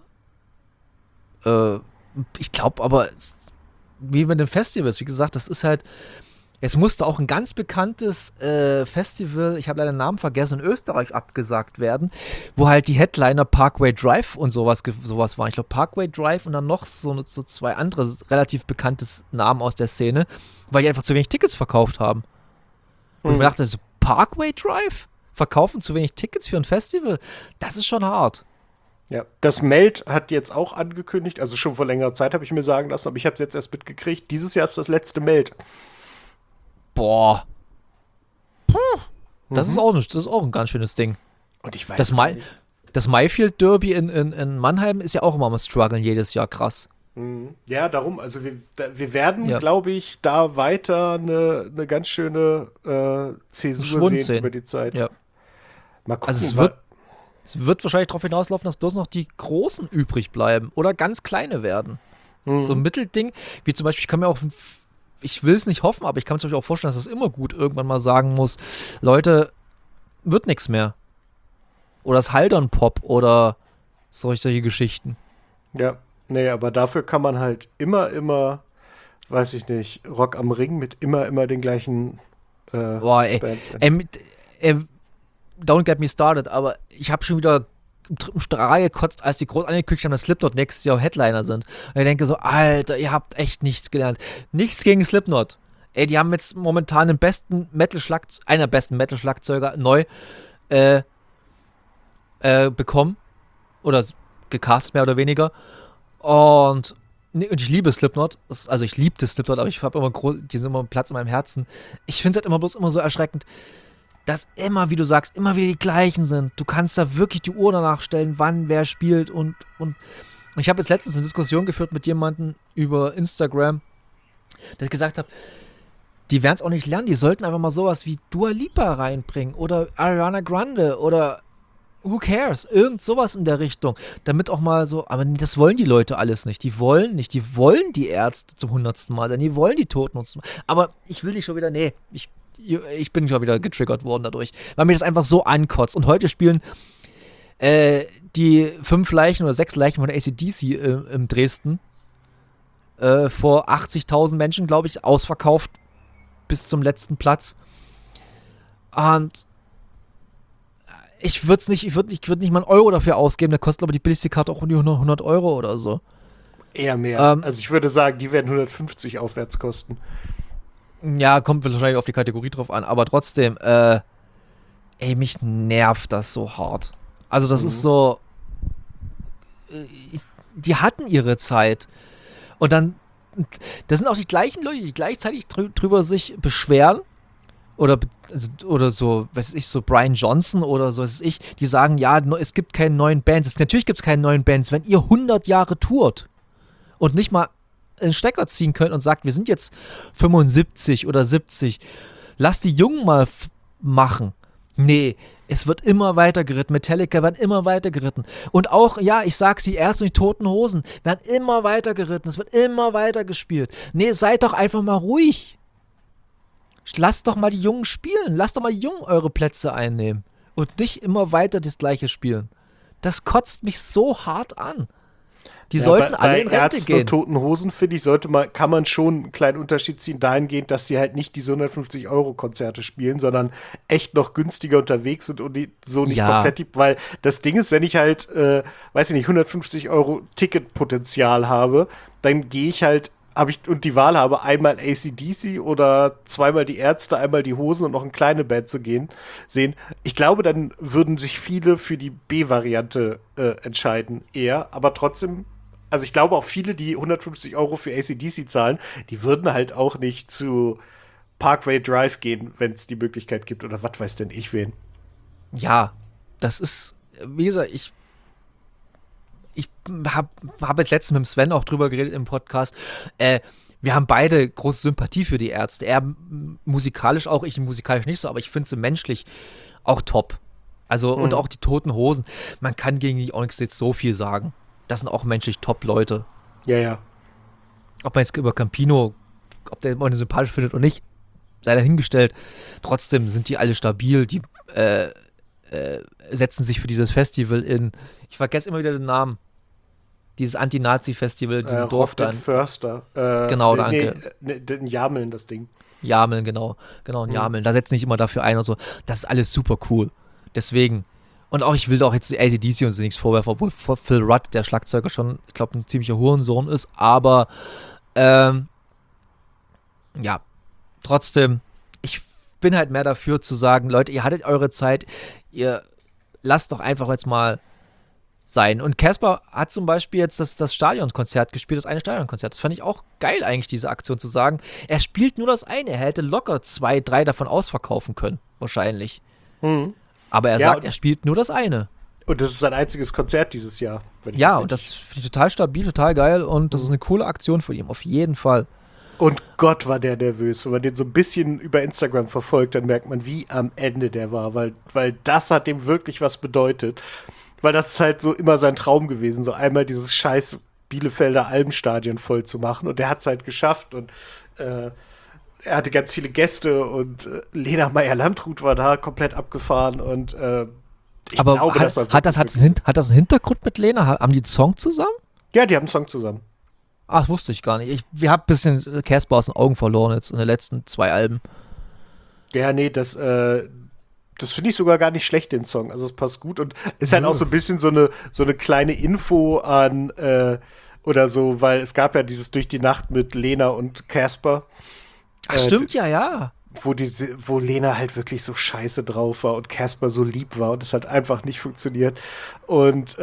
ich glaube aber, wie mit den Festivals, wie gesagt, das ist halt. Es musste auch ein ganz bekanntes Festival, ich habe leider den Namen vergessen, in Österreich abgesagt werden, wo halt die Headliner Parkway Drive und sowas waren. Ich glaube Parkway Drive und dann noch so 2 andere relativ bekanntes Namen aus der Szene, weil die einfach zu wenig Tickets verkauft haben. Und ich mir dachte, so, Parkway Drive? Verkaufen zu wenig Tickets für ein Festival? Das ist schon hart. Ja, das Meld hat jetzt auch angekündigt, also schon vor längerer Zeit habe ich mir sagen lassen, aber ich habe es jetzt erst mitgekriegt, dieses Jahr ist das letzte Meld. Boah. Das ist auch ein ganz schönes Ding. Und ich weiß das Mayfield Derby in Mannheim ist ja auch immer am Struggeln jedes Jahr, krass. Ja, darum, also wir werden, glaube ich, da weiter eine ganz schöne Zäsur sehen über die Zeit. Ja. Mal gucken. Also es wird wahrscheinlich darauf hinauslaufen, dass bloß noch die Großen übrig bleiben oder ganz kleine werden. So ein Mittelding, wie zum Beispiel, ich will es nicht hoffen, aber ich kann mir zum Beispiel auch vorstellen, dass es immer gut irgendwann mal sagen muss, Leute, wird nichts mehr. Oder das Haldern-Pop oder solche Geschichten. Ja, nee, aber dafür kann man halt immer, weiß ich nicht, Rock am Ring mit immer den gleichen Boah, don't get me started, aber ich habe schon wieder im Strahl gekotzt, als die groß angekündigt haben, dass Slipknot nächstes Jahr Headliner sind. Und ich denke so, Alter, ihr habt echt nichts gelernt. Nichts gegen Slipknot. Ey, die haben jetzt momentan einer besten Metal-Schlagzeuger neu bekommen. Oder gecastet, mehr oder weniger. Und ich liebe Slipknot. Also ich liebte Slipknot, aber ich habe die sind immer einen Platz in meinem Herzen. Ich finde es halt immer so erschreckend, dass immer, wie du sagst, immer wieder die gleichen sind. Du kannst da wirklich die Uhr danach stellen, wann wer spielt und ich habe jetzt letztens eine Diskussion geführt mit jemandem über Instagram, der gesagt hat, die werden es auch nicht lernen, die sollten einfach mal sowas wie Dua Lipa reinbringen oder Ariana Grande oder who cares, irgend sowas in der Richtung, damit auch mal so, aber das wollen die Leute alles nicht, die wollen die Ärzte zum 100. Mal sein, die wollen die Toten, aber ich will nicht schon wieder, ich bin schon wieder getriggert worden dadurch, weil mir das einfach so ankotzt. Und heute spielen die 5 Leichen oder 6 Leichen von AC/DC im Dresden. vor 80.000 Menschen, glaube ich, ausverkauft bis zum letzten Platz. Und ich würde nicht mal einen Euro dafür ausgeben, da kostet aber die billigste Karte auch um die 100 Euro oder so. Eher mehr. Also ich würde sagen, die werden 150 aufwärts kosten. Ja, kommt wahrscheinlich auf die Kategorie drauf an, aber trotzdem, mich nervt das so hart. Also das ist so, die hatten ihre Zeit. Und dann, das sind auch die gleichen Leute, die gleichzeitig drüber sich beschweren. Oder so, weiß ich, so Brian Johnson oder so, weiß ich, die sagen, ja, es gibt keine neuen Bands. Natürlich gibt es keine neuen Bands, wenn ihr 100 Jahre tourt und nicht mal einen Stecker ziehen könnt und sagt, wir sind jetzt 75 oder 70, lasst die Jungen mal machen. Nee, es wird immer weiter geritten. Metallica werden immer weiter geritten. Und auch, ja, ich sag's, die Ärzte und die Toten Hosen werden immer weiter geritten. Es wird immer weiter gespielt. Nee, seid doch einfach mal ruhig. Lasst doch mal die Jungen spielen. Lasst doch mal die Jungen eure Plätze einnehmen. Und nicht immer weiter das Gleiche spielen. Das kotzt mich so hart an. Die sollten alle in Rente gehen. Und Toten Hosen, finde ich, kann man schon einen kleinen Unterschied ziehen dahingehend, dass die halt nicht diese 150-Euro-Konzerte spielen, sondern echt noch günstiger unterwegs sind und die so nicht komplett, weil das Ding ist, wenn ich halt, weiß ich nicht, 150 Euro Ticketpotenzial habe, dann gehe ich halt, und die Wahl habe, einmal AC/DC oder zweimal die Ärzte, einmal die Hosen und noch eine kleine Band sehen. Ich glaube, dann würden sich viele für die B-Variante entscheiden eher, aber trotzdem, also ich glaube auch viele, die 150 Euro für AC/DC zahlen, die würden halt auch nicht zu Parkway Drive gehen, wenn es die Möglichkeit gibt oder was weiß denn ich wen. Ja, das ist, wie gesagt, ich habe jetzt letztens mit dem Sven auch drüber geredet im Podcast. Wir haben beide große Sympathie für die Ärzte. Er musikalisch auch, ich musikalisch nicht so, aber ich finde sie menschlich auch top. Also, und auch die Toten Hosen. Man kann gegen die Onyx jetzt so viel sagen. Das sind auch menschlich Top-Leute. Ja, ja. Ob man jetzt über Campino, ob der immer sympathisch findet oder nicht, sei dahingestellt. Trotzdem sind die alle stabil. Die setzen sich für dieses Festival in. Ich vergesse immer wieder den Namen. Dieses Anti-Nazi-Festival, diesen Dorf da. Förster. Genau, danke. In Jameln, das Ding. Jameln, genau. Genau, in Jameln. Da setzen sich immer dafür ein und so. Das ist alles super cool. Deswegen. Und auch, ich will da auch jetzt AC/DC und so nichts vorwerfen, obwohl Phil Rudd, der Schlagzeuger, schon, ich glaube, ein ziemlicher Hurensohn ist. Aber, ja. Trotzdem, ich bin halt mehr dafür zu sagen, Leute, ihr hattet eure Zeit, ihr lasst doch einfach jetzt mal sein. Und Casper hat zum Beispiel jetzt das Stadionkonzert gespielt, das eine Stadionkonzert. Das fand ich auch geil eigentlich, diese Aktion zu sagen. Er spielt nur das eine. Er hätte locker 2, 3 davon ausverkaufen können, wahrscheinlich. Aber er sagt, er spielt nur das eine. Und das ist sein einziges Konzert dieses Jahr. Ja, und das finde ich total stabil, total geil und das ist eine coole Aktion von ihm, auf jeden Fall. Und Gott, war der nervös. Wenn man den so ein bisschen über Instagram verfolgt, dann merkt man, wie am Ende der war, weil das hat dem wirklich was bedeutet. Weil das ist halt so immer sein Traum gewesen, so einmal dieses scheiß Bielefelder Albenstadion voll zu machen. Und der hat es halt geschafft. Und er hatte ganz viele Gäste und Lena Meyer-Landrut war da komplett abgefahren. Und ich aber glaube, hat das einen Hintergrund mit Lena? Haben die einen Song zusammen? Ja, die haben einen Song zusammen. Ach, wusste ich gar nicht. Wir haben ein bisschen Casper aus den Augen verloren jetzt in den letzten 2 Alben. Ja, nee, das finde ich sogar gar nicht schlecht, den Song. Also es passt gut und ist halt auch so ein bisschen so eine kleine Info an oder so, weil es gab ja dieses Durch die Nacht mit Lena und Casper. Ach, stimmt, ja. Wo Lena halt wirklich so scheiße drauf war und Casper so lieb war und es hat einfach nicht funktioniert. Und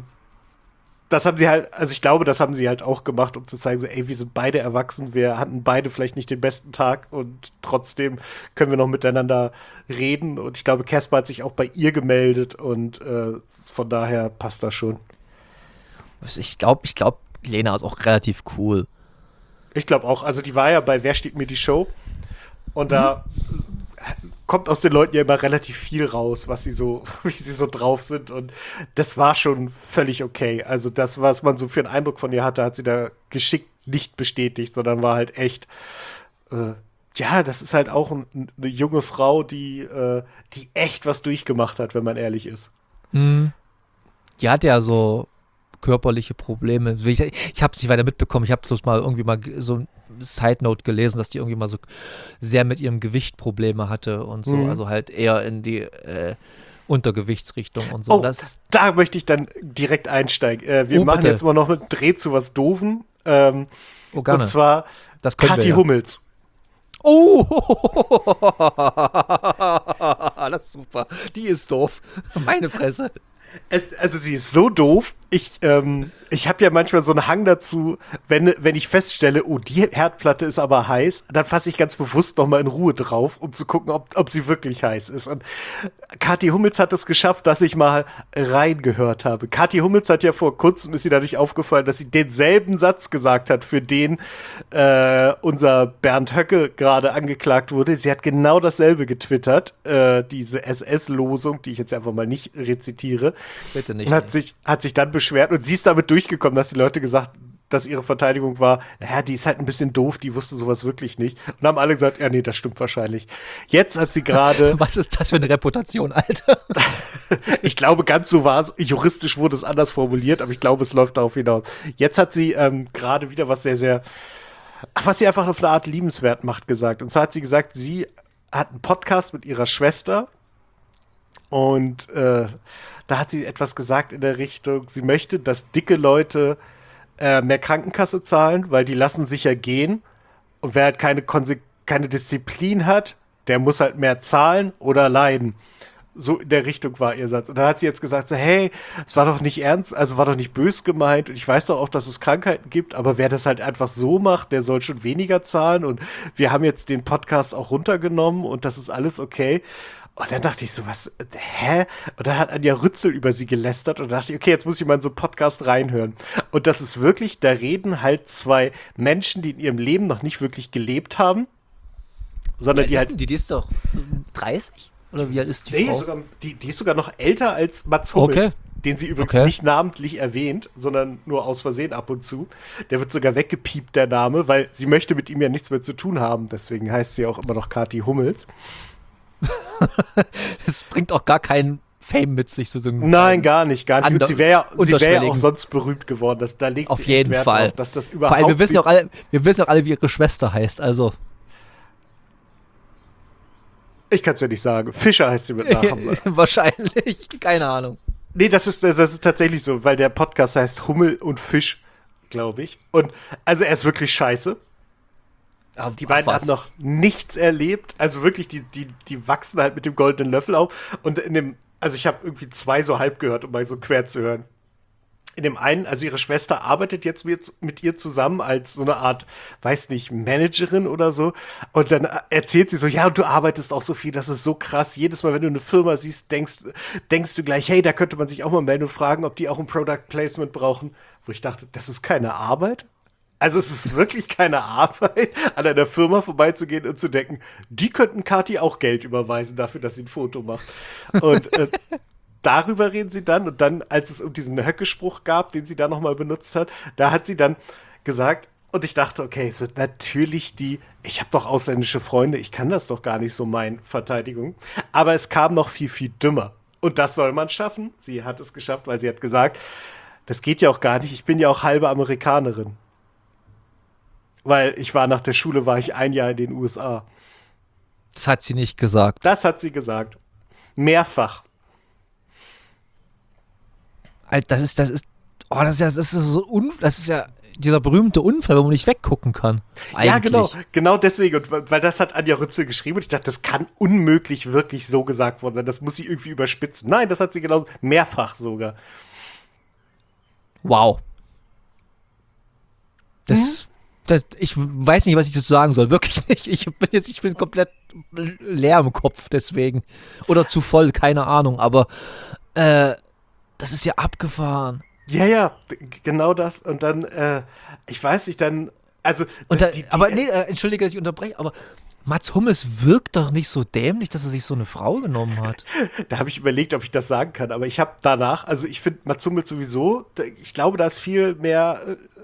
das haben sie halt, also ich glaube, das haben sie halt auch gemacht, um zu zeigen, so, ey, wir sind beide erwachsen, wir hatten beide vielleicht nicht den besten Tag und trotzdem können wir noch miteinander reden. Und ich glaube, Casper hat sich auch bei ihr gemeldet und von daher passt das schon. Ich glaube, Lena ist auch relativ cool. Ich glaube auch, also die war ja bei Wer steht mir die Show? Und da kommt aus den Leuten ja immer relativ viel raus, wie sie so drauf sind. Und das war schon völlig okay. Also das, was man so für einen Eindruck von ihr hatte, hat sie da geschickt nicht bestätigt, sondern war halt echt, das ist halt auch eine junge Frau, die echt was durchgemacht hat, wenn man ehrlich ist. Die hat ja so körperliche Probleme. Ich habe es nicht weiter mitbekommen. Ich habe bloß mal irgendwie mal so ein Side-Note gelesen, dass die irgendwie mal so sehr mit ihrem Gewicht Probleme hatte und so. Also halt eher in die Untergewichtsrichtung und so. Oh, da möchte ich dann direkt einsteigen. Wir machen bitte. jetzt mal noch einen Dreh zu was Doofen. Gerne. Und zwar Das können Kathi wir, ja. Hummels. Oh, das ist super. Die ist doof. Meine Fresse. Also sie ist so doof. Ich habe ja manchmal so einen Hang dazu, wenn ich feststelle, oh, die Herdplatte ist aber heiß, dann fasse ich ganz bewusst noch mal in Ruhe drauf, um zu gucken, ob sie wirklich heiß ist. Und Kathi Hummels hat es geschafft, dass ich mal reingehört habe. Kathi Hummels hat ja vor kurzem, ist sie dadurch aufgefallen, dass sie denselben Satz gesagt hat, für den unser Bernd Höcke gerade angeklagt wurde. Sie hat genau dasselbe getwittert, diese SS-Losung, die ich jetzt einfach mal nicht rezitiere. Bitte nicht. Und hat sich dann beschwert und sie ist damit durchgekommen, dass die Leute gesagt, dass ihre Verteidigung war, naja, die ist halt ein bisschen doof, die wusste sowas wirklich nicht. Und haben alle gesagt, ja, nee, das stimmt wahrscheinlich. Jetzt hat sie gerade... Was ist das für eine Reputation, Alter? Ich glaube, ganz so war es. Juristisch wurde es anders formuliert, aber ich glaube, es läuft darauf hinaus. Jetzt hat sie gerade wieder was was sie einfach auf eine Art liebenswert macht, gesagt. Und zwar hat sie gesagt, sie hat einen Podcast mit ihrer Schwester und da hat sie etwas gesagt in der Richtung, sie möchte, dass dicke Leute mehr Krankenkasse zahlen, weil die lassen sich ja gehen. Und wer halt keine Disziplin hat, der muss halt mehr zahlen oder leiden. So in der Richtung war ihr Satz. Und dann hat sie jetzt gesagt, so, hey, es war doch nicht ernst, also war doch nicht bös gemeint. Und ich weiß doch auch, dass es Krankheiten gibt, aber wer das halt einfach so macht, der soll schon weniger zahlen. Und wir haben jetzt den Podcast auch runtergenommen und das ist alles okay. Und dann dachte ich so, was, hä? Und dann hat Anja Rützel über sie gelästert und da dachte ich, okay, jetzt muss ich mal in so einen Podcast reinhören. Und das ist wirklich, da reden halt zwei Menschen, die in ihrem Leben noch nicht wirklich gelebt haben, sondern die halt... Die ist doch 30? Oder wie alt ist die Nee, Frau? die ist sogar noch älter als Mats Hummels, Okay. den sie übrigens Okay. nicht namentlich erwähnt, sondern nur aus Versehen ab und zu. Der wird sogar weggepiept, der Name, weil sie möchte mit ihm ja nichts mehr zu tun haben. Deswegen heißt sie auch immer noch Kathi Hummels. Es bringt auch gar keinen Fame mit sich, so ein Nein, gar nicht. Und sie wäre ja auch unterschwelligen. sonst berühmt geworden. Da legt Auf sie jeden Wert Fall. drauf, dass das Vor überhaupt allem, wir wissen ja auch alle, wie ihre Schwester heißt, also. Ich kann es ja nicht sagen. Fischer heißt sie mit Nachnamen. Wahrscheinlich, keine Ahnung. Nee, das ist tatsächlich so, weil der Podcast heißt Hummel und Fisch, glaube ich. Und also er ist wirklich scheiße. Die beiden haben noch nichts erlebt. Also wirklich, die wachsen halt mit dem goldenen Löffel auf. Und also ich habe irgendwie 2 so halb gehört, um mal so quer zu hören. In dem einen, also ihre Schwester arbeitet jetzt mit ihr zusammen als so eine Art, weiß nicht, Managerin oder so. Und dann erzählt sie so, ja, und du arbeitest auch so viel, das ist so krass. Jedes Mal, wenn du eine Firma siehst, denkst du gleich, hey, da könnte man sich auch mal melden und fragen, ob die auch ein Product Placement brauchen. Wo ich dachte, das ist keine Arbeit? Also es ist wirklich keine Arbeit, an einer Firma vorbeizugehen und zu denken, die könnten Kathi auch Geld überweisen dafür, dass sie ein Foto macht. Und darüber reden sie dann. Und dann, als es um diesen Höcke-Spruch gab, den sie da nochmal benutzt hat, da hat sie dann gesagt, und ich dachte, okay, es wird natürlich ich habe doch ausländische Freunde, ich kann das doch gar nicht so Verteidigung. Aber es kam noch viel, viel dümmer. Und das soll man schaffen. Sie hat es geschafft, weil sie hat gesagt, das geht ja auch gar nicht, ich bin ja auch halbe Amerikanerin. Weil nach der Schule war ich 1 Jahr in den USA. Das hat sie nicht gesagt. Das hat sie gesagt. Mehrfach. Alter, das ist ja dieser berühmte Unfall, wo man nicht weggucken kann. Eigentlich. Ja, genau deswegen. Und weil das hat Anja Rützel geschrieben und ich dachte, das kann unmöglich wirklich so gesagt worden sein. Das muss sie irgendwie überspitzen. Nein, das hat sie genauso, mehrfach sogar. Wow. Ich weiß nicht, was ich dazu sagen soll. Wirklich nicht. Ich bin komplett leer im Kopf deswegen. Oder zu voll, keine Ahnung. Aber das ist ja abgefahren. Ja, genau das. Und dann, ich weiß nicht, dann, also. Entschuldige, dass ich unterbreche, aber Mats Hummels wirkt doch nicht so dämlich, dass er sich so eine Frau genommen hat. Da habe ich überlegt, ob ich das sagen kann, aber ich habe danach, also ich finde Mats Hummels sowieso, ich glaube, da ist viel mehr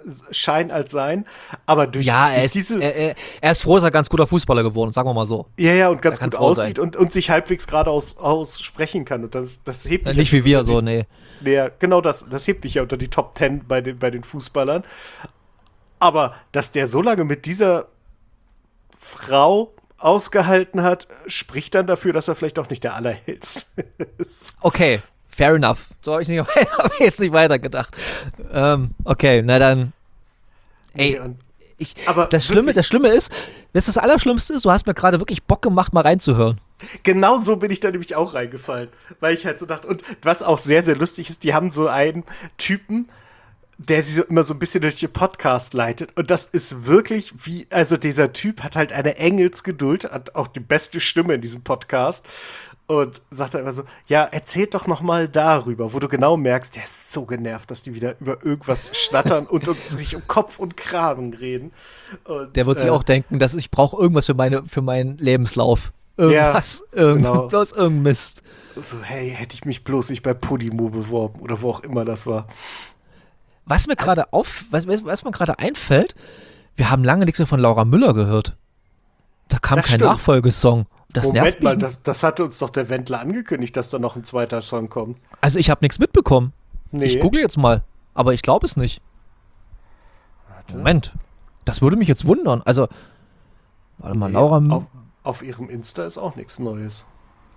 Schein als Sein. Aber durch, Ja, durch diese. er ist froh, dass er ganz guter Fußballer geworden, sagen wir mal so. Ja, und ganz Er kann gut froh aussieht und sich halbwegs gerade aussprechen kann. Und das hebt dich Nicht wie wir, so, nee. Ja, genau das hebt dich ja unter die Top 10 bei den Fußballern. Aber dass der so lange mit dieser Frau ausgehalten hat, spricht dann dafür, dass er vielleicht auch nicht der Allerhellste ist. Okay, fair enough. So habe ich jetzt nicht weitergedacht. Okay, na dann. Ey, aber das Schlimme ist, das Allerschlimmste ist, du hast mir gerade wirklich Bock gemacht, mal reinzuhören. Genau so bin ich da nämlich auch reingefallen. Weil ich halt so dachte, und was auch sehr, sehr lustig ist, die haben so einen Typen, der sie immer so ein bisschen durch den Podcast leitet. Und das ist wirklich also dieser Typ hat halt eine Engelsgeduld, hat auch die beste Stimme in diesem Podcast. Und sagt dann immer so, ja, erzählt doch noch mal darüber, wo du genau merkst, der ist so genervt, dass die wieder über irgendwas schnattern und sich um Kopf und Kragen reden. Und, der wird sich auch denken, dass ich brauche irgendwas für meinen Lebenslauf. Irgendwas, genau. bloß irgendein Mist. So, hey, hätte ich mich bloß nicht bei Podimo beworben oder wo auch immer das war. Was mir gerade was mir gerade einfällt, wir haben lange nichts mehr von Laura Müller gehört. Da kam kein Nachfolgesong. Das nervt mich. Moment mal, das hatte uns doch der Wendler angekündigt, dass da noch ein zweiter Song kommt. Also ich habe nichts mitbekommen. Nee. Ich google jetzt mal, aber ich glaube es nicht. Warte. Moment, das würde mich jetzt wundern. Also, warte mal, Laura Müller. Auf ihrem Insta ist auch nichts Neues.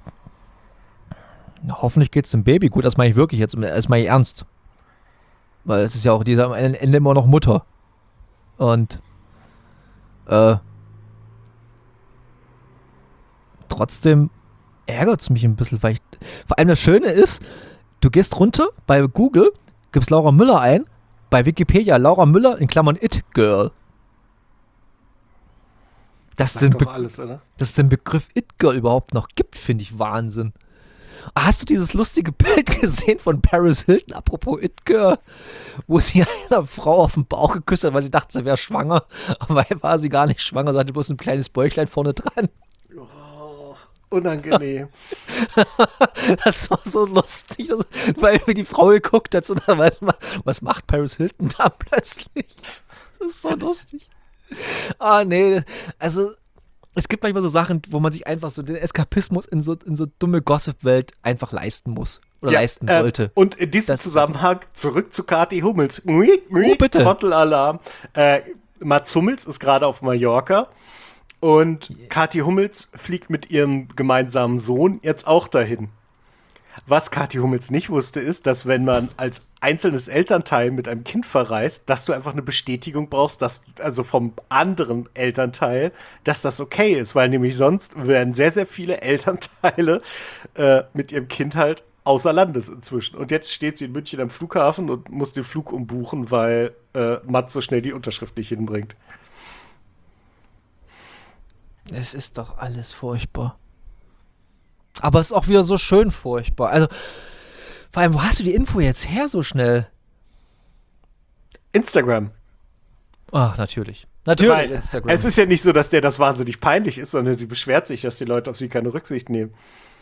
Na, hoffentlich geht's dem Baby gut. Das meine ich wirklich jetzt erstmal ernst. Weil es ist ja auch dieser am Ende immer noch Mutter. Und trotzdem ärgert es mich ein bisschen, weil vor allem das Schöne ist, du gehst runter bei Google, gibst Laura Müller ein, bei Wikipedia Laura Müller in Klammern It Girl. Dass es den Begriff It Girl überhaupt noch gibt, finde ich Wahnsinn. Hast du dieses lustige Bild gesehen von Paris Hilton, apropos It Girl, wo sie einer Frau auf den Bauch geküsst hat, weil sie dachte, sie wäre schwanger, aber war sie gar nicht schwanger, sie hatte bloß ein kleines Bäuchlein vorne dran. Oh, unangenehm. Das war so lustig, weil mir die Frau geguckt hat, so, da weiß man, was macht Paris Hilton da plötzlich? Das ist so lustig. Ah, nee, also es gibt manchmal so Sachen, wo man sich einfach so den Eskapismus in so dumme Gossip-Welt einfach leisten muss. Oder leisten sollte. Und in diesem Zusammenhang zurück zu Kathi Hummels. Bitte. Trottelalarm. Mats Hummels ist gerade auf Mallorca. Und Kathi Hummels fliegt mit ihrem gemeinsamen Sohn jetzt auch dahin. Was Kathi Hummels nicht wusste, ist, dass wenn man als einzelnes Elternteil mit einem Kind verreist, dass du einfach eine Bestätigung brauchst, also vom anderen Elternteil, dass das okay ist, weil nämlich sonst werden sehr, sehr viele Elternteile mit ihrem Kind halt außer Landes inzwischen. Und jetzt steht sie in München am Flughafen und muss den Flug umbuchen, weil Mats so schnell die Unterschrift nicht hinbringt. Es ist doch alles furchtbar. Aber es ist auch wieder so schön furchtbar. Also, vor allem, wo hast du die Info jetzt her so schnell? Instagram. Ach, natürlich. Natürlich Weil Instagram. Es ist ja nicht so, dass der das wahnsinnig peinlich ist, sondern sie beschwert sich, dass die Leute auf sie keine Rücksicht nehmen.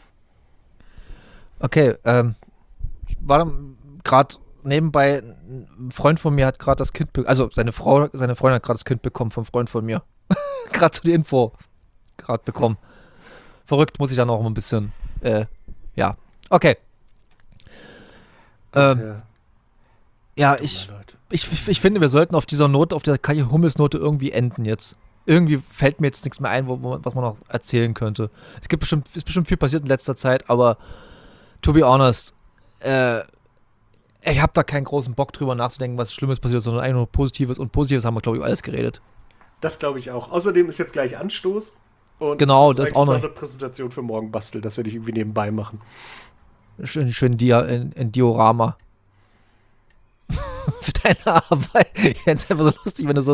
Okay, war gerade nebenbei, ein Freund von mir hat gerade das Kind also seine Freundin hat gerade das Kind bekommen vom Freund von mir. Gerade so die Info gerade bekommen. Verrückt, muss ich dann auch ein bisschen, ja. Okay. Ja, ich finde, wir sollten auf dieser Note, auf der Kathi Hummels Note irgendwie enden jetzt. Irgendwie fällt mir jetzt nichts mehr ein, was man noch erzählen könnte. Ist bestimmt viel passiert in letzter Zeit, aber to be honest, ich habe da keinen großen Bock drüber nachzudenken, was Schlimmes passiert, sondern eigentlich nur Positives. Und Positives haben wir, glaube ich, alles geredet. Das glaube ich auch. Außerdem ist jetzt gleich Anstoß. Und genau, das ist auch noch eine Präsentation für morgen basteln. Das werde ich irgendwie nebenbei machen. Schön in Diorama. Für deine Arbeit. Ich fände es einfach so lustig, wenn du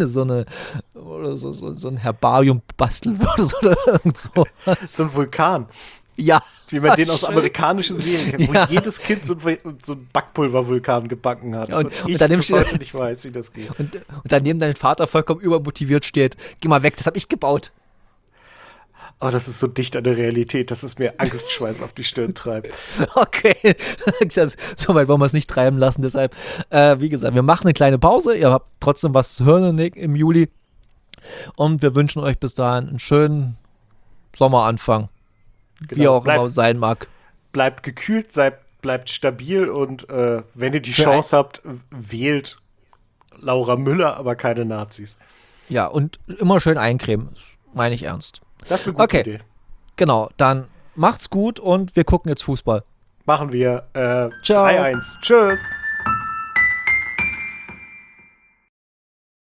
so ein Herbarium basteln würdest oder irgend so. So ein Vulkan. Ja. Wie man den aus amerikanischen Serien kennt, wo jedes Kind so ein Backpulvervulkan gebacken hat. Und ich daneben bis heute nicht weiß, wie das geht. Und daneben dein Vater vollkommen übermotiviert steht. Geh mal weg, das habe ich gebaut. Oh, das ist so dicht an der Realität, dass es mir Angstschweiß auf die Stirn treibt. Okay, so weit wollen wir es nicht treiben lassen. Deshalb, wie gesagt, wir machen eine kleine Pause. Ihr habt trotzdem was zu hören im Juli. Und wir wünschen euch bis dahin einen schönen Sommeranfang. Wie Genau. auch immer sein mag. Bleibt gekühlt, bleibt stabil und wenn ihr die Chance habt, wählt Laura Müller, aber keine Nazis. Ja, und immer schön eincremen. Das meine ich ernst. Das ist eine gute Idee. Genau, dann macht's gut und wir gucken jetzt Fußball. Machen wir. Ciao. 3-1. Tschüss.